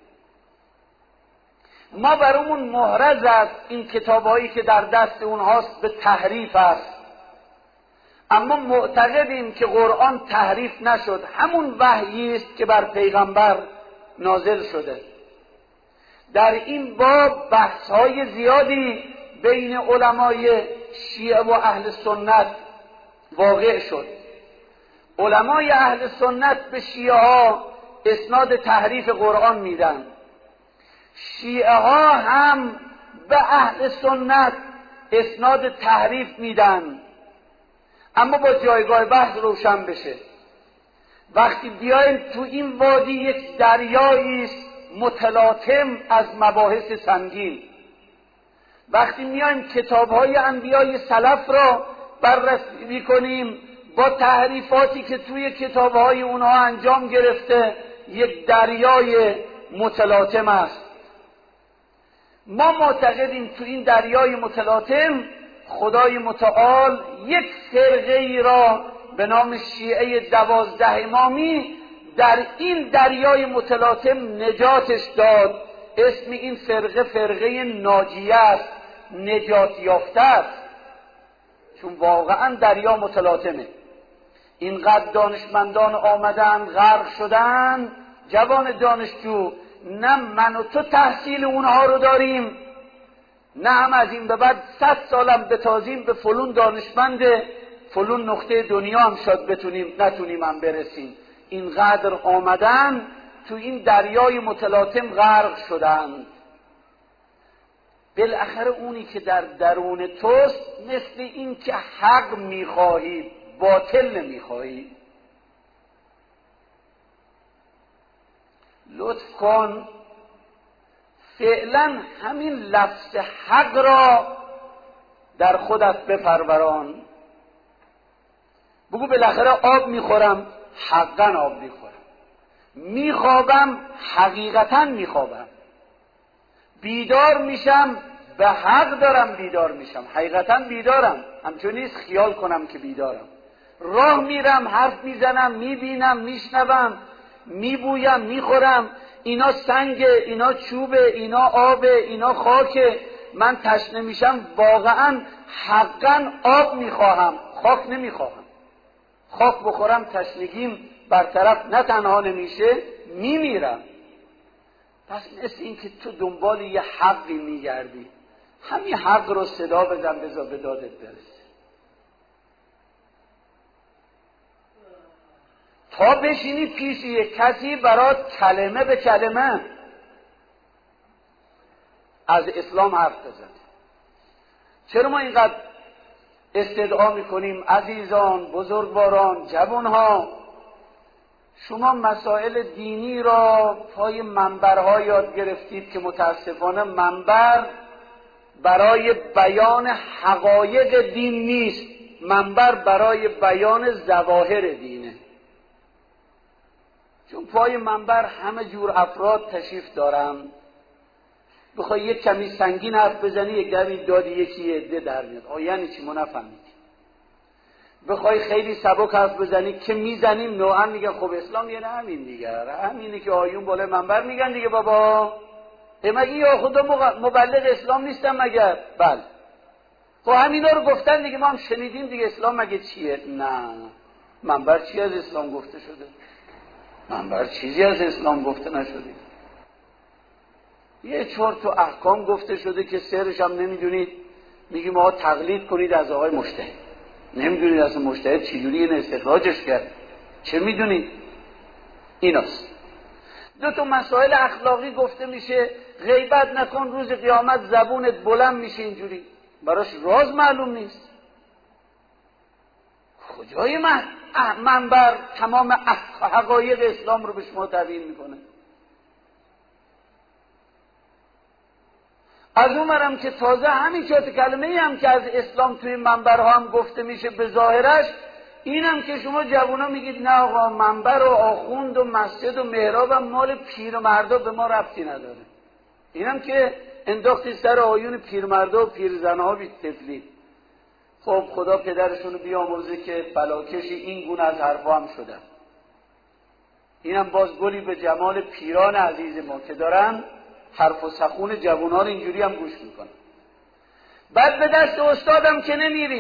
ما برامون محرز است این کتابایی که در دست اونهاست به تحریف است، اما معتقدیم که قرآن تحریف نشد، همون وحیی است که بر پیغمبر نازل شده. در این باب بحث‌های زیادی بین علمای شیعه و اهل سنت واقع شد. علمای اهل سنت به شیعه ها اسناد تحریف قرآن میدن، شیعه ها هم به اهل سنت اسناد تحریف میدن. اما با جایگاه بحث روشن بشه، وقتی بیایم تو این وادی یک دریایی است متلاطم از مباحث سنگین، وقتی میایم کتاب‌های انبیای سلف را بررسی می‌کنیم با تحریفاتی که توی کتاب‌های اونها انجام گرفته، یک دریای متلاطم است. ما معتقدیم تو این دریای متلاطم خدای متعال یک فرقه ای را به نام شیعه 12 امامی در این دریای متلاطم نجاتش داد. اسم این فرقه فرقه ناجیه است، نجات یافته است، چون واقعا دریا متلاطمه. اینقدر دانشمندان آمدن غرق شدن، جوان دانشجو، نه من و تو تحصیل اونها رو داریم، نه هم از این به بعد 100 سالم بتازیم به فلون دانشمند فلون نقطه دنیا هم شاید نتونیم هم برسیم. اینقدر آمدن تو این دریای متلاطم غرق شدن. بالاخره اونی که در درون توست مثل این که حق میخواهی باطل نمیخواهی. لطف کن فعلا همین لفظ حق را در خودت بپروران. بگو بالاخره آب میخورم، حقا آب میخورم، میخوابم، حقیقتا میخوابم، بیدار میشم، به حق دارم بیدار میشم، حقیقتا بیدارم، همچون نیست خیال کنم که بیدارم. راه میرم، حرف میزنم، میبینم، میشنوم، میبویم، میخورم. اینا سنگ، اینا چوب، اینا آب، اینا خاک. من تشنه میشم، واقعا حقا آب میخواهم، خاک نمیخواهم. خاک بخورم تشنگیم برطرف نه تنها نمیشه، میمیرم. پس مثل این که تو دنبال یه حقی میگردی، همین حق رو صدا بزن بذار به دادت برسه. تا بشینی پیش یک کسی برات کلمه به کلمه از اسلام حرف بزنه. چرا ما اینقدر استدعا میکنیم عزیزان، بزرگواران، جوانها، شما مسائل دینی را پای منبرها یاد گرفتید که متاسفانه منبر برای بیان حقایق دین نیست، منبر برای بیان ظواهر دینه، چون پای منبر همه جور افراد تشریف دارن. بخوای یک کمی سنگین حرف بزنی یک کمی دادی یکی عده در میاد. یعنی چی؟ ما نفهمید. بخوای خیلی سبک حرف بزنی که میزنیم نوعا میگن خب اسلام یعنی همین دیگه، همینه که آیون بالای منبر میگن دیگه بابا. مگه یا خدا مبلغ اسلام نیستن مگر؟ بله. خب همینا رو گفتن دیگه، ما هم شنیدیم دیگه. اسلام مگه چیه؟ نه، منبر چی از اسلام گفته شده؟ منبر چیزی از اسلام گفته نشده. یه چهار تا احکام گفته شده که سرش هم نمیدونید. میگیم آقا تقلید کنید از آقای مجتهد. نمیدونید از مجتهد چجوری این استخراجش کرد، چه میدونید؟ ایناست. دو تا مسائل اخلاقی گفته میشه. غیبت نکن، روز قیامت زبونت بلند میشه اینجوری، براش راز معلوم نیست. کجای منبر تمام حقایق اسلام رو به شما تبیین میکنه؟ از اونورم که تازه همین چهار کلمه ای هم که از اسلام توی منبرها هم گفته میشه به ظاهرش، اینم که شما جوونا میگید نه آقا منبر و آخوند و مسجد و محراب هم مال پیرمردا، به ما ربطی نداره. اینم که انداختی سر آیون پیرمردا و پیرزنها بی تفلید. خب خدا پدرشونو بیامرزه که بلاکشی این گونه از حرفا هم شدن. اینم باز گلی به جمال پیران عزیز ما که دارن حرف و سخون جوانان اینجوری هم گوش میکنن. بعد به دست استادم که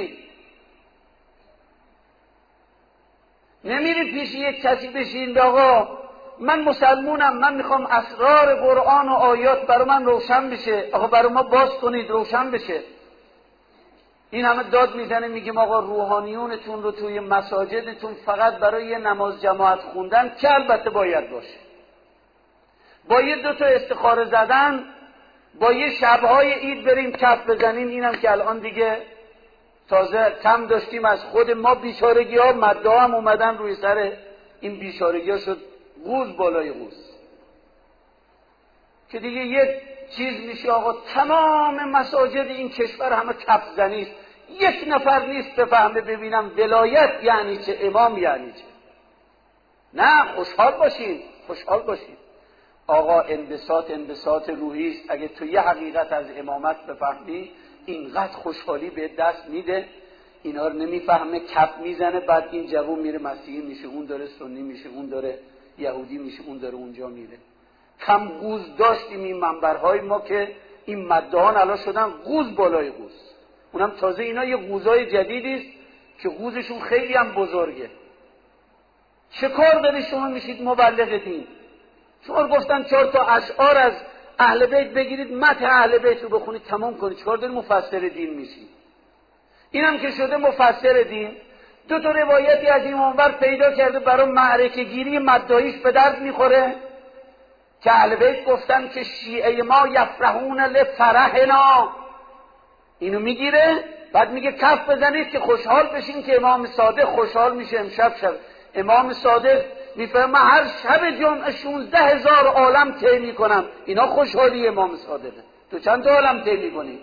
نمیری پیش یک کسی بشین آقا من مسلمونم، من میخوام اسرار قرآن و آیات برای من روشن بشه، آقا برای ما باز کنید روشن بشه. این همه داد میزنه میگیم آقا روحانیونتون رو توی مساجدتون فقط برای یه نماز جماعت خوندن که البته باید باشه، با یه دو تا استخاره زدن، با یه شبهای عید بریم کف بزنیم. اینم که الان دیگه تازه کم داشتیم از خود ما بیچارگی ها، مدعا هم اومدن روی سر این بیچارگی ها، شد غوز بالای غوز که دیگه یک چیز میشه آقا تمام مساجد این کشور همه کف زنی است. یک نفر نیست بفهمه ببینم ولایت یعنی چه، امام یعنی چه. نه، خوشحال باشین آقا. انبساط روحی است. اگه تو یه حقیقت از امامت بفهمی اینقدر خوشحالی به دست میده. اینا رو نمیفهمه، کف میزنه. بعد این جوون میره مسیحی میشه، اون داره سنی میشه، اون داره یهودی میشه، اون داره اونجا میره. کم قوز داشتیم این منبرهای ما که این مدعان الان شدن قوز بالای قوز. اونم تازه اینا یه قوزای جدیدی است که قوزشون خیلی هم بزرگه. چه کار داری شما میشید مبلغ دین؟ شما گفتن 4 تا اشعار از اهل بیت بگیرید، متن اهل بیت رو بخونید تمام کنید. چیکار داری مفسر دین میشید؟ اینم که شده مفسر دین. 2 تا روایتی از این منبر پیدا کرده برای معرکه گیری مدعیش به درد میخوره که اهل بیت گفتن که شیعه ما یفرحون لفرحنا. اینو میگیره بعد میگه کف بزنید که خوشحال بشین که امام صادق خوشحال میشه. امشب امام صادق میفهمه هر شب جمعه 16,000 عالم طی میکنم. اینا خوشحالی امام صادقه. تو چند تا عالم طی میکنی؟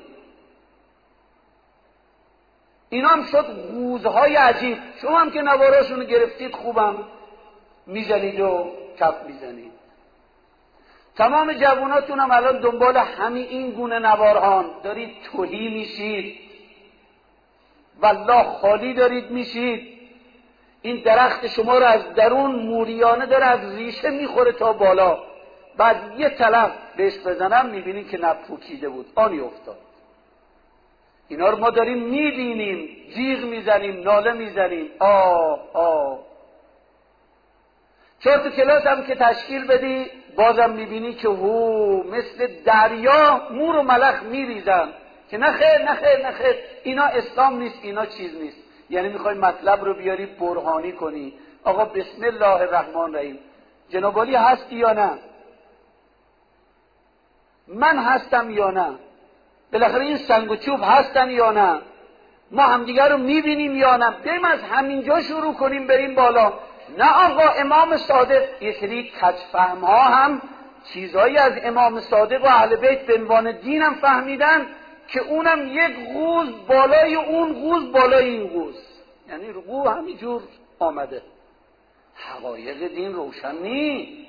اینا هم شد قوزهای عجیب. شما هم که نواراشونو گرفتید خوبم میزنید و کف میزنید. تمام جواناتون هم الان دنبال همین این گونه نوارهان دارید تهی میشید. والله خالی دارید میشید. این درخت شما رو از درون موریانه داره از ریشه میخوره تا بالا. بعد یه طرف بهش بزنم میبینید که نپوکیده بود، آنی افتاد. اینا رو ما داریم میبینیم، جیغ میزنیم، ناله میزنیم. 4 تا کلاس هم که تشکیل بدی بازم میبینی که مثل دریا مور و ملخ میریزن که نخیر اینا اسلام نیست، اینا چیز نیست. یعنی میخوای مطلب رو بیاری برهانی کنی. آقا بسم الله الرحمن الرحیم، جناب علی هستی یا نه؟ من هستم یا نه؟ بالاخره این سنگ و چوب هستن یا نه؟ ما همدیگر رو میبینیم یا نه؟ بریم از همینجا شروع کنیم بریم بالا. نه آقا امام صادق، یه سری کجفهم ها هم چیزهایی از امام صادق و اهل بیت به عنوان دین هم فهمیدن که اونم یک قوز بالای اون قوز بالای این قوز. یعنی رقو همینجور آمده. حقایق دین روشن نی.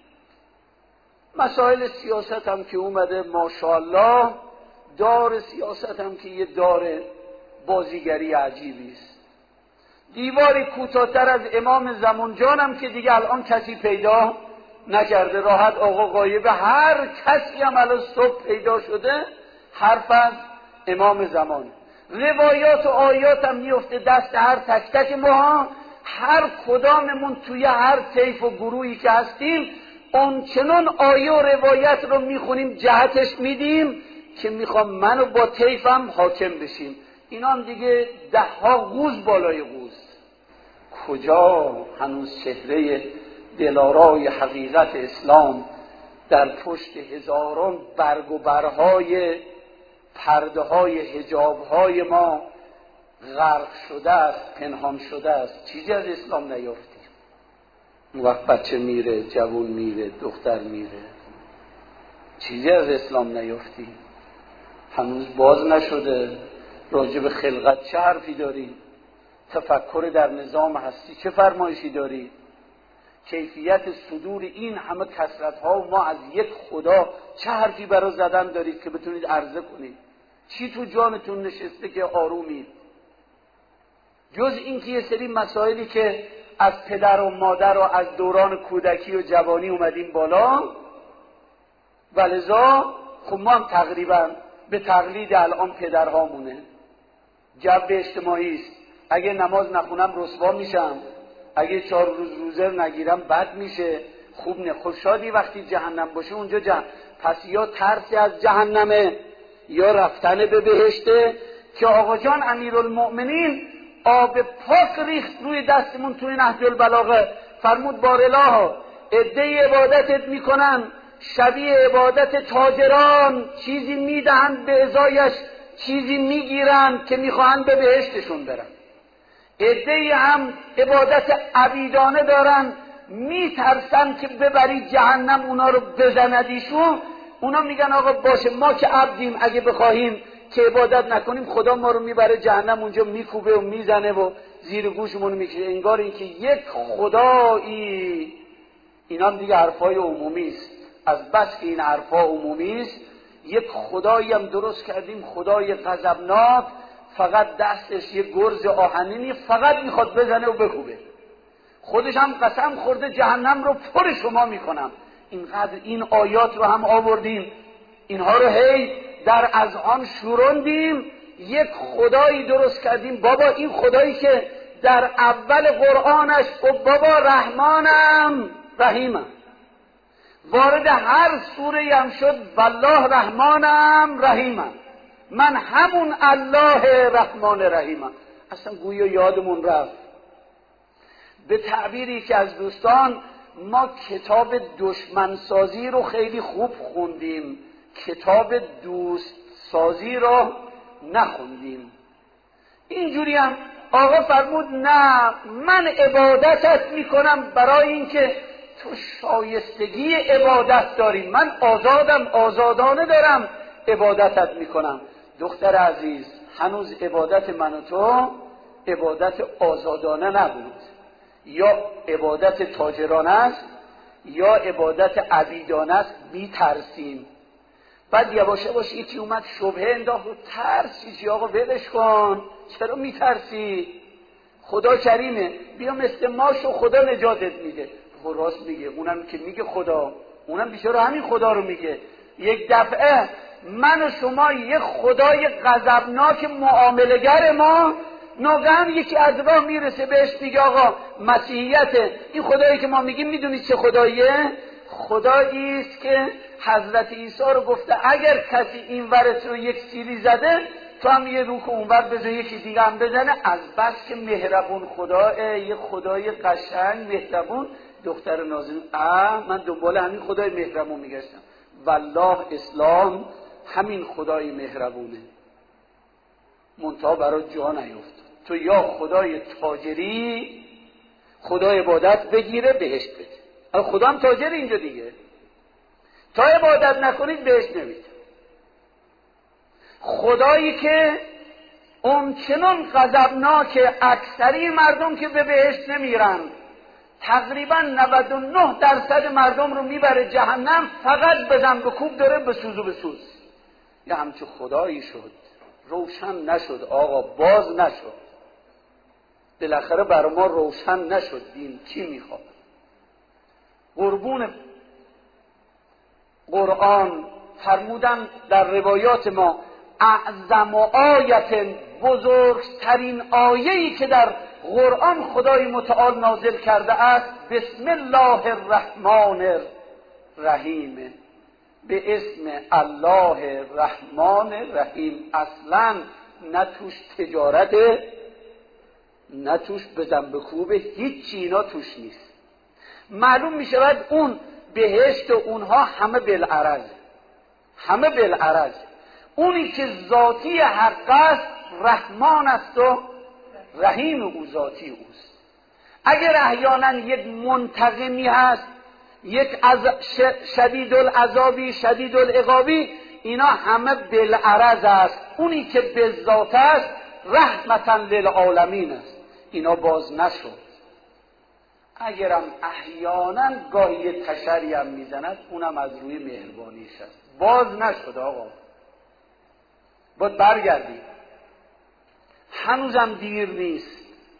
مسائل سیاست هم که اومده ماشاءالله، دار سیاست هم که یه دار بازیگری عجیبی است. دیواری کوتاه‌تر از امام زمان جانم که دیگه الان کسی پیدا نکرده، راحت آقا غایبه، هر کسی هم الان صبح پیدا شده حرف از امام زمان. روایات و آیات هم میفته دست هر تک تک ما، هر کداممون توی هر طیف و گروهی که هستیم اون چنان آیه و روایت رو میخونیم، جهتش میدیم که میخوام منو با طیفم حاکم بشیم. اینا هم دیگه 10 قوز بالای قوز. کجا هنوز چهره دلارای حقیقت اسلام در پشت هزاران برگ و برهای پرده های حجاب های ما غرق شده است، پنهان شده است. چیزی از اسلام نیافتیم. اون وقت بچه میره، جوون میره، دختر میره، چیزی از اسلام نیافتیم. هنوز باز نشده. راجع به خلقت چه حرفی داری؟ تفکر در نظام هستی چه فرمایشی داری؟ کیفیت صدور این همه کثرت ها و ما از یک خدا چه حرفی برای زدن دارید که بتونید عرضه کنید؟ چی تو جانتون نشسته که آرومید؟ جز این که یه سری مسائلی که از پدر و مادر و از دوران کودکی و جوانی اومدیم بالا، ولذا خب ما هم تقریبا به تقلید الان پدرهامونه. جو اجتماعی است. اگه نماز نخونم رسوا میشم، اگه 4 روز روزه نگیرم بد میشه، خوب نه. خوشحالی وقتی جهنم باشه اونجا پس یا ترسی از جهنمه یا رفتن به بهشته. که آقا جان امیرالمؤمنین آب پاک ریخت روی دستمون توی نهج البلاغه، فرمود بارالله عده‌ای عبادتت میکنن شبیه عبادت تاجران، چیزی میدهند به ازایش چیزی میگیرن که میخواهن به بهشتشون برن. عده‌ای هم عبادت عبیدانه دارن، میترسن که ببری جهنم اونا رو بزندیشون. اونا میگن آقا باشه ما که عبدیم، اگه بخواهیم که عبادت نکنیم خدا ما رو میبره جهنم، اونجا میکوبه و میزنه و زیر گوشمون میکشه. انگار اینکه یک خدایی. اینا هم دیگه حرفای عمومی است. از بس که این حرفا عمومی است، یک خدایی هم درست کردیم، خدای غضبناک، فقط دستش یک گرز آهنینی، فقط میخواد بزنه و بکوبه. خودش هم قسم خورده جهنم رو پر شما میکنم. اینقدر این آیات رو هم آوردیم، اینها رو هی در اذهان شوروندیم، یک خدایی درست کردیم. بابا این خدایی که در اول قرآنش بابا رحمانم رحیمم، وارد هر سوره هم شد والله رحمانم رحیمم، من همون الله رحمان رحیمم. اصلا گویا یادمون رفت. به تعبیری که از دوستان، ما کتاب دشمنسازی رو خیلی خوب خوندیم، کتاب دوست سازی رو نخوندیم. اینجوری هم آقا فرمود نه من عبادتت میکنم برای اینکه تو شایستگی عبادت داری، من آزادم، آزادانه دارم عبادتت میکنم. دختر عزیز هنوز عبادت من و تو عبادت آزادانه نبود، یا عبادت تاجرانه است یا عبادت عبیدانه است. میترسیم. بعد یواش یواش یکی اومد شبهه انداخت و ترس چی آقا ولش کن، چرا میترسی؟ خدا کریمه، بیا مثل ما شو، خدا نجاتت میده. خب راست میگه، اونم که میگه خدا، اونم بیچاره همین خدا رو میگه. یک دفعه من و شما یک خدای غضبناک معامله‌گر ما، ناگهان یکی از راه میرسه بهش میگه آقا مسیحیت. این خدایی که ما میگیم میدونید چه خداییه؟ خدایی است که حضرت عیسی رو گفته اگر کسی این ورت رو یک سیلی زده تو هم یه رو که اون ور بزن یکی دیگه هم بزنه. از بس که مهربون خداه، یه خدای قشنگ مهربون. دختر نازنین من دنبال همین خدای مهربون میگشتم. والله اسلام همین خدای مهربونه، منتها برای جا نیفتاد. تو یا خدای تاجری خدای عبادت بگیره بهشت بده، خدا هم تاجر اینجا دیگه، تا عبادت نکنید بهشت نمیده. خدایی که اون چنان غضبناک اکثری مردم که به بهشت نمیرن، تقریبا 99% مردم رو میبره جهنم، فقط بزن بکوب داره بسوز و بسوز. یه همچه خدایی شد، روشن نشد آقا، باز نشد، بالاخره بر ما روشن نشد دین چی میخواد. قربون قرآن فرمودن در روایات ما اعظم آیت، بزرگترین آیه‌ای که در قرآن خدای متعال نازل کرده است بسم الله الرحمن الرحیم، به اسم الله الرحمن الرحیم. اصلا نه توش تجارته، نه توش بزن بکوبه، هیچ اینا توش نیست. معلوم می شود اون بهشت و اونها همه بالعرض، همه بالعرض. اونی که ذاتی حق است رحمان است و رحیم او ذاتی اوست. اگر احیانا یک منتقمی هست، یک شدید العذابی شدید العقابی، اینا همه بالعرض است. اونی که به ذات است رحمتا للعالمین است. اینا باز نشد. اگرم احیانا گاهی تشری هم میزند اونم از روی مهربانیش است. باز نشد آقا، باید برگردیم، هنوزم دیر نیست.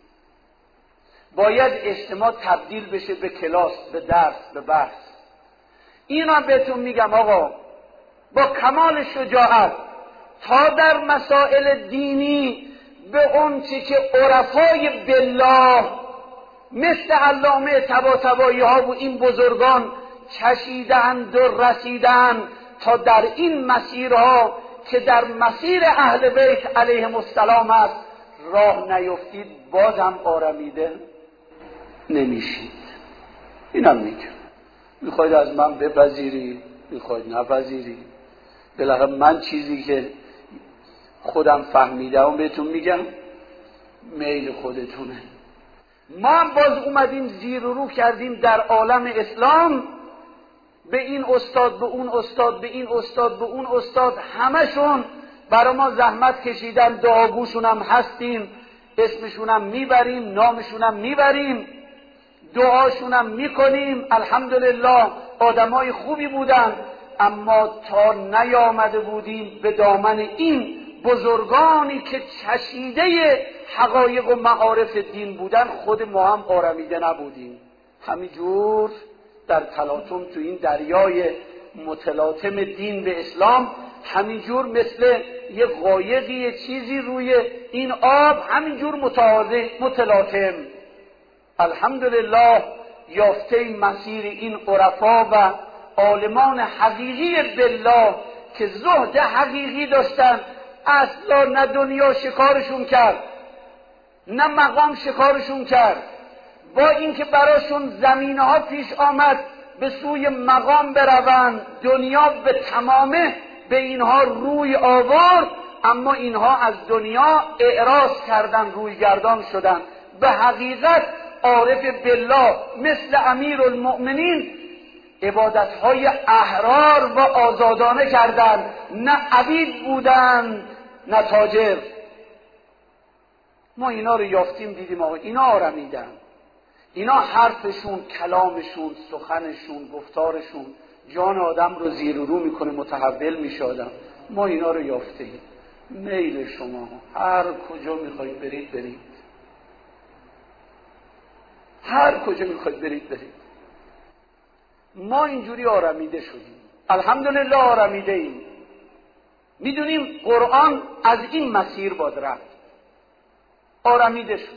باید اجتماع تبدیل بشه به کلاس، به درس، به بحث. اینا بهتون میگم آقا، با کمال شجاعت تا در مسائل دینی به اون چی که عرفای بالله مثل علامه طباطبایی ها و این بزرگان چشیدند و رسیدند تا در این مسیرها که در مسیر اهل بیت علیهم السلام است راه نیفتید، بازم آرمیده نمیشید. اینم میگم، میخواید از من بپذیرید، میخواید نپذیرید. بالاخره من چیزی که خودم فهمیدم بهتون میگم، میل خودتونه. ما هم باز اومدیم زیر و رو کردیم در عالم اسلام، به این استاد، به اون استاد، به این استاد، به اون استاد، همشون برای ما زحمت کشیدن، دعاگوشون هم هستیم، اسمشون هم میبریم، نامشون هم میبریم، دعاشون هم میکنیم. الحمدلله آدمای خوبی بودن، اما تا نیامده بودیم به دامن این بزرگانی که چشیده حقایق و معارف دین بودن، خود ما هم آرمیده نبودیم. همینجور در تلاطم تو این دریای متلاطم دین به اسلام، همینجور مثل یه قایقی چیزی روی این آب، همینجور متلاطم. الحمدلله یافته مسیر این عرفا و عالمان حقیقی بالله که زهد حقیقی داشتن، اصلا نه دنیا شکارشون کرد نه مقام شکارشون کرد. با اینکه براشون زمینه ها پیش آمد به سوی مقام بروند، دنیا به تمامه به اینها روی آورد، اما اینها از دنیا اعراض کردن، روی گردان شدن. به حقیقت عارف بالله مثل امیرالمؤمنین عبادتهای احرار و آزادانه کردند، نه عبید بودند نه تاجر. ما اینا رو یافتیم، دیدیم آقا اینا آرمیدن، اینا حرفشون، کلامشون، سخنشون، گفتارشون جان آدم رو زیر و رو میکنه، متحول میشه آدم. ما اینا رو یافتیم. میل شما، هر کجا میخواید برید برید، هر کجا میخواید برید برید. ما اینجوری آرمیده شدیم، الحمدلله آرمیده ایم. میدونیم قرآن از این مسیر باد رفت، آرمیده شدیم.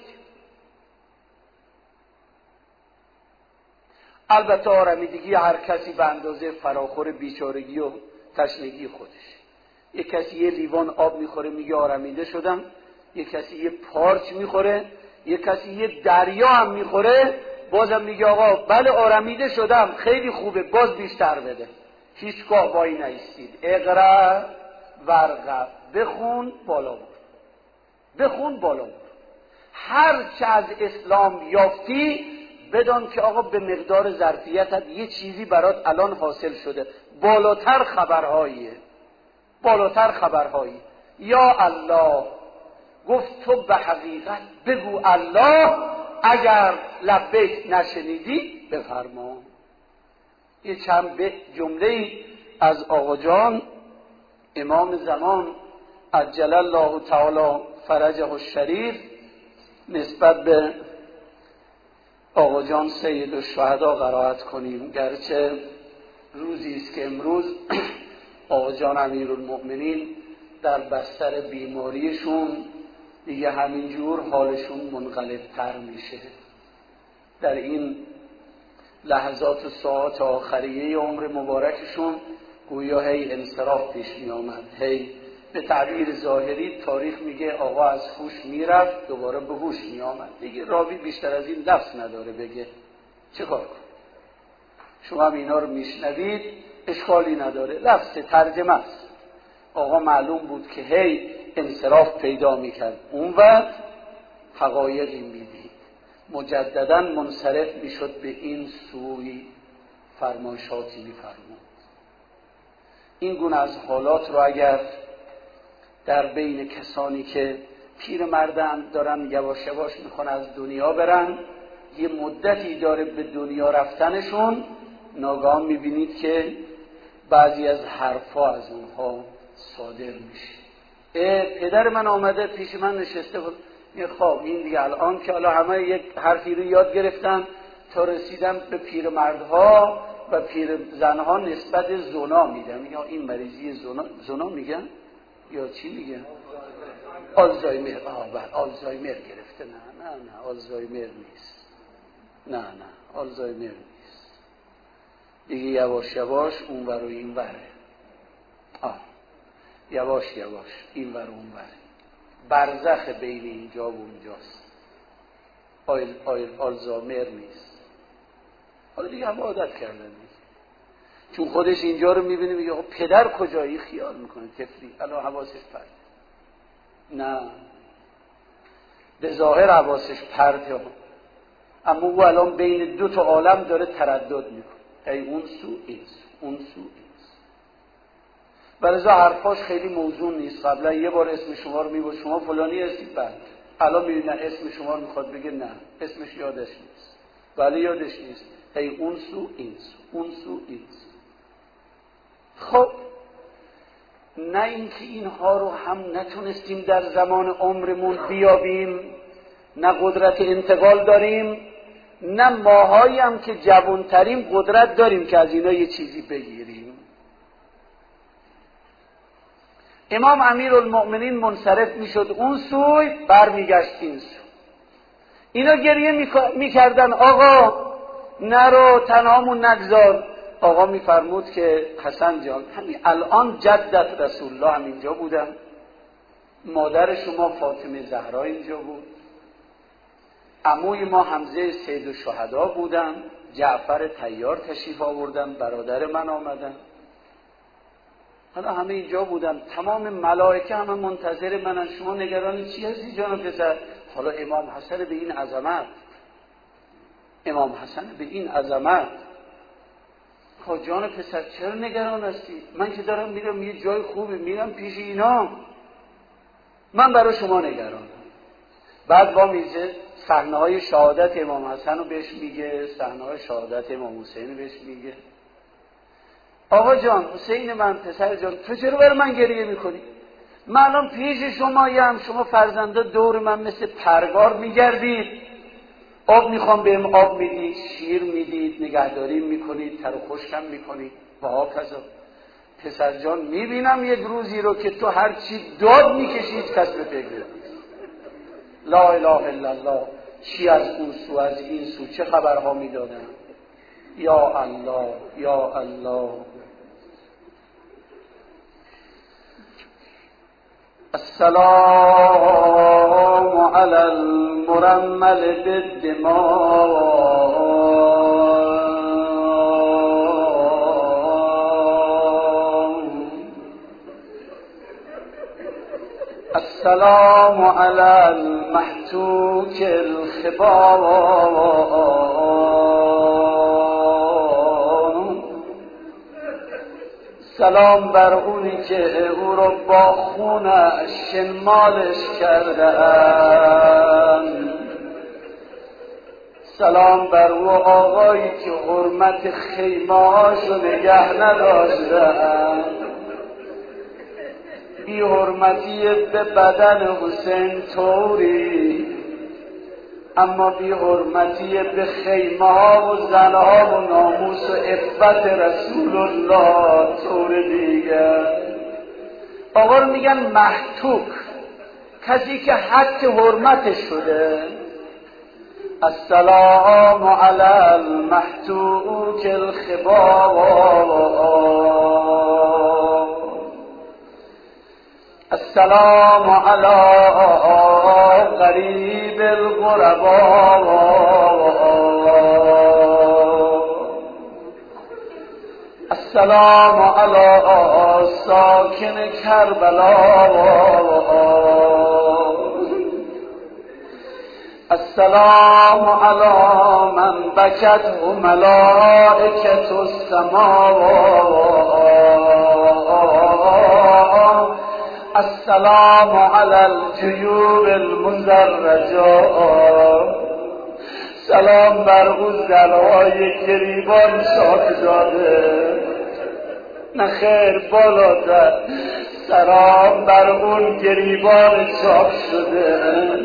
البته آرمیدگی هر کسی به اندازه فراخور بیچارگی و تشنگی خودش. یک کسی یه لیوان آب میخوره میگه آرمیده شدم، یک کسی یه پارچ میخوره، یک کسی یه دریا هم میخوره بازم میگه آقا بله آرمیده شدم، خیلی خوبه، باز بیشتر بده. هیچگاه وای نایستید. اقرا ورقه، بخون بالا برو، بخون بالا برو. هر چه از اسلام یافتی بدان که آقا به مقدار ظرفیتت یه چیزی برات الان حاصل شده، بالاتر خبرهاییه، بالاتر خبرهایی. یا الله گفت تو به حقیقت بگو الله، اگر لبیک نشنیدی بفرما. یه چند جمله از آقا جان امام زمان عجل الله تعالی فرجه الشریف نسبت به آقا جان سید الشهدا قرائت کنیم. گرچه روزی است که امروز آقا جان امیرالمؤمنین در بستر بیماریشون دیگه همینجور حالشون منقلب‌تر میشه. در این لحظات و ساعات آخریه عمر مبارکشون گویا هی انصراف پیش می آمد. هی به تعبیر ظاهری تاریخ میگه آقا از هوش میرفت دوباره به هوش می آمد. دیگه راوی بیشتر از این لفظ نداره بگه. چه کار کن؟ شما هم اینا رو میشنوید، اشکالی نداره، لفظ ترجمه است. آقا معلوم بود که هی انصراف پیدا میکرد، اون وقت حقایقی میدید، مجددا منصرف میشد به این سوی، فرمایشاتی میفرمود. این گونه از حالات رو اگر در بین کسانی که پیرمردن دارن یواش یواش میخوان از دنیا برن، یه مدتی داره به دنیا رفتنشون، ناگهان میبینید که بعضی از حرفا از اونها صادر میشه. پدر من آمده پیش من نشسته بود، خواب این دیگه الان که حالا همه یک حرفی رو یاد گرفتن تا رسیدن به پیرمردها و پیرزنها نسبت زنا میدن. میگن این مریضی زنا میگن یا چی میگن؟ آلزایمر. آلزایمر گرفته. نه آلزایمر نیست. نه آلزایمر نیست. دیگه یواش یواش اون ور و این وره. یواش این ور اون وره. برزخ بین اینجا و اونجاست. آلزایمر نیست. حالا دیگه هم عادت کردن دیگه. چون خودش اینجا رو میبینه میگه پدر کجایی، خیال میکنه طفلی الان حواسش پرت. نه، به ظاهر حواسش پرته، اما او الان بین دو تا عالم داره تردد میکنه، ای اون سو این سو، اون سو این سو. برای حرفاش خیلی موزون نیست. قبلا یه بار اسم شما رو میگه شما فلانی هستید، بعد الان میبینه اسم شما رو میخواد بگه نه اسمش یادش نیست. ولی یادش نیست، ای اون سو این سو، اون سو این سو. خب نه اینکه اینها رو هم نتونستیم در زمان عمرمون بیابیم، نه قدرت انتقال داریم، نه ماهایی هم که جوانتریم قدرت داریم که از اینا یه چیزی بگیریم. امام امیرالمؤمنین منصرف میشد اون سوی، برمیگشت این سو. اینا گریه میکردن آقا نرو تنهامون نگذار. آقا میفرمود که حسن جان همین الان جدت رسول الله هم اینجا بودن، مادر شما فاطمه زهرا اینجا بود، عموی ما حمزه سید الشهدا بودن، جعفر طیار تشریف آوردن، برادر من آمدن، حالا همه اینجا بودن، تمام ملائکه همه منتظر منن. شما نگران چی هستی جان پسر؟ حالا امام حسن به این عظمت، امام حسن به این عظمت. جان پسر چرا نگران هستی؟ من که دارم میرم یه جای خوبی، میرم پیش اینا، من برای شما نگرانم. بعد با میزه صحنه های شهادت امام حسن رو بهش میگه، صحنه های شهادت امام حسین رو بهش میگه. آقا جان حسین من، پسر جان تو چرا برای من گریه میکنی؟ من الان پیش شمایم، شما فرزنده دور من مثل پرگار میگردید، آب میخوام بهم آب میدید، شیر میدید، نگهداری میکنید، تر و خشکم میکنید و ها کذا. پسر جان میبینم یک روزی رو که تو هر چی داد میکشید کس به فکر نیست. لا اله الا الله. چی از اون سو از این سو چه خبرها میدادن. یا الله یا الله. السلام علی المرمل بالدماء السلام علی المحتوک الخباء سلام بر اونی که او رو با خونش شنمالش کرده‌اند. سلام بر او آقایی که حرمت خیمه‌هاشو نگه نداشته‌اند. بی حرمتی به بدن حسین طوری، اما بی حرمتی به خیمه ها و زنها و ناموس و عفت رسول الله طور دیگر. آقا رو میگن محتوک، کسی که حد حرمتش شده. السلام علی المحتوک الخباب، السلام علی غریب الغرباء، السلام علی ساکن کربلا، السلام علی من بکته ملائکة السماوات، السلام علی الجیوب المزرجات. سلام بر اون زنهای گریبان شاهزاده، نه خیر بالاتر، سلام بر اون گریبان چاک شده.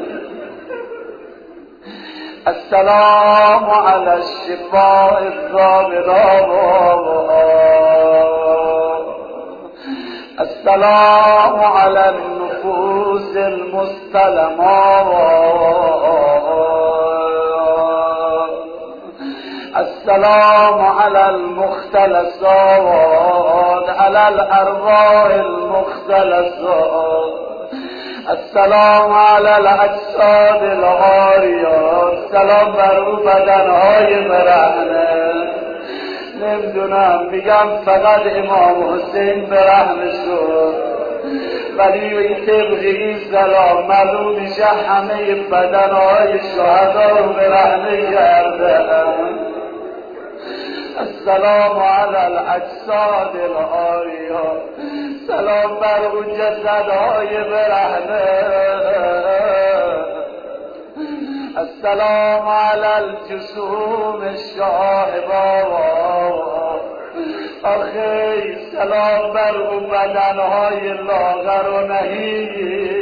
السلام علی الشفاء الظاهرات، السلام علی النفوس المستلمات، السلام علی المختلسات، علی الارواح المختلسات، السلام علی الاجساد العاریات. سلام بر او بدنهای برهنه. نمیدونم، میگم فقط امام حسین برهنه شد، ولی این طبق این سلام معلوم میشه همه بدنهای شهدا رو برهنه کرده. السلام علی الاجساد العاریات. سلام بر اون جسدهای برهنه. السلام علی الجسوم الشاهبات. آخه سلام بر اون بدنهای لاغر و نهیب.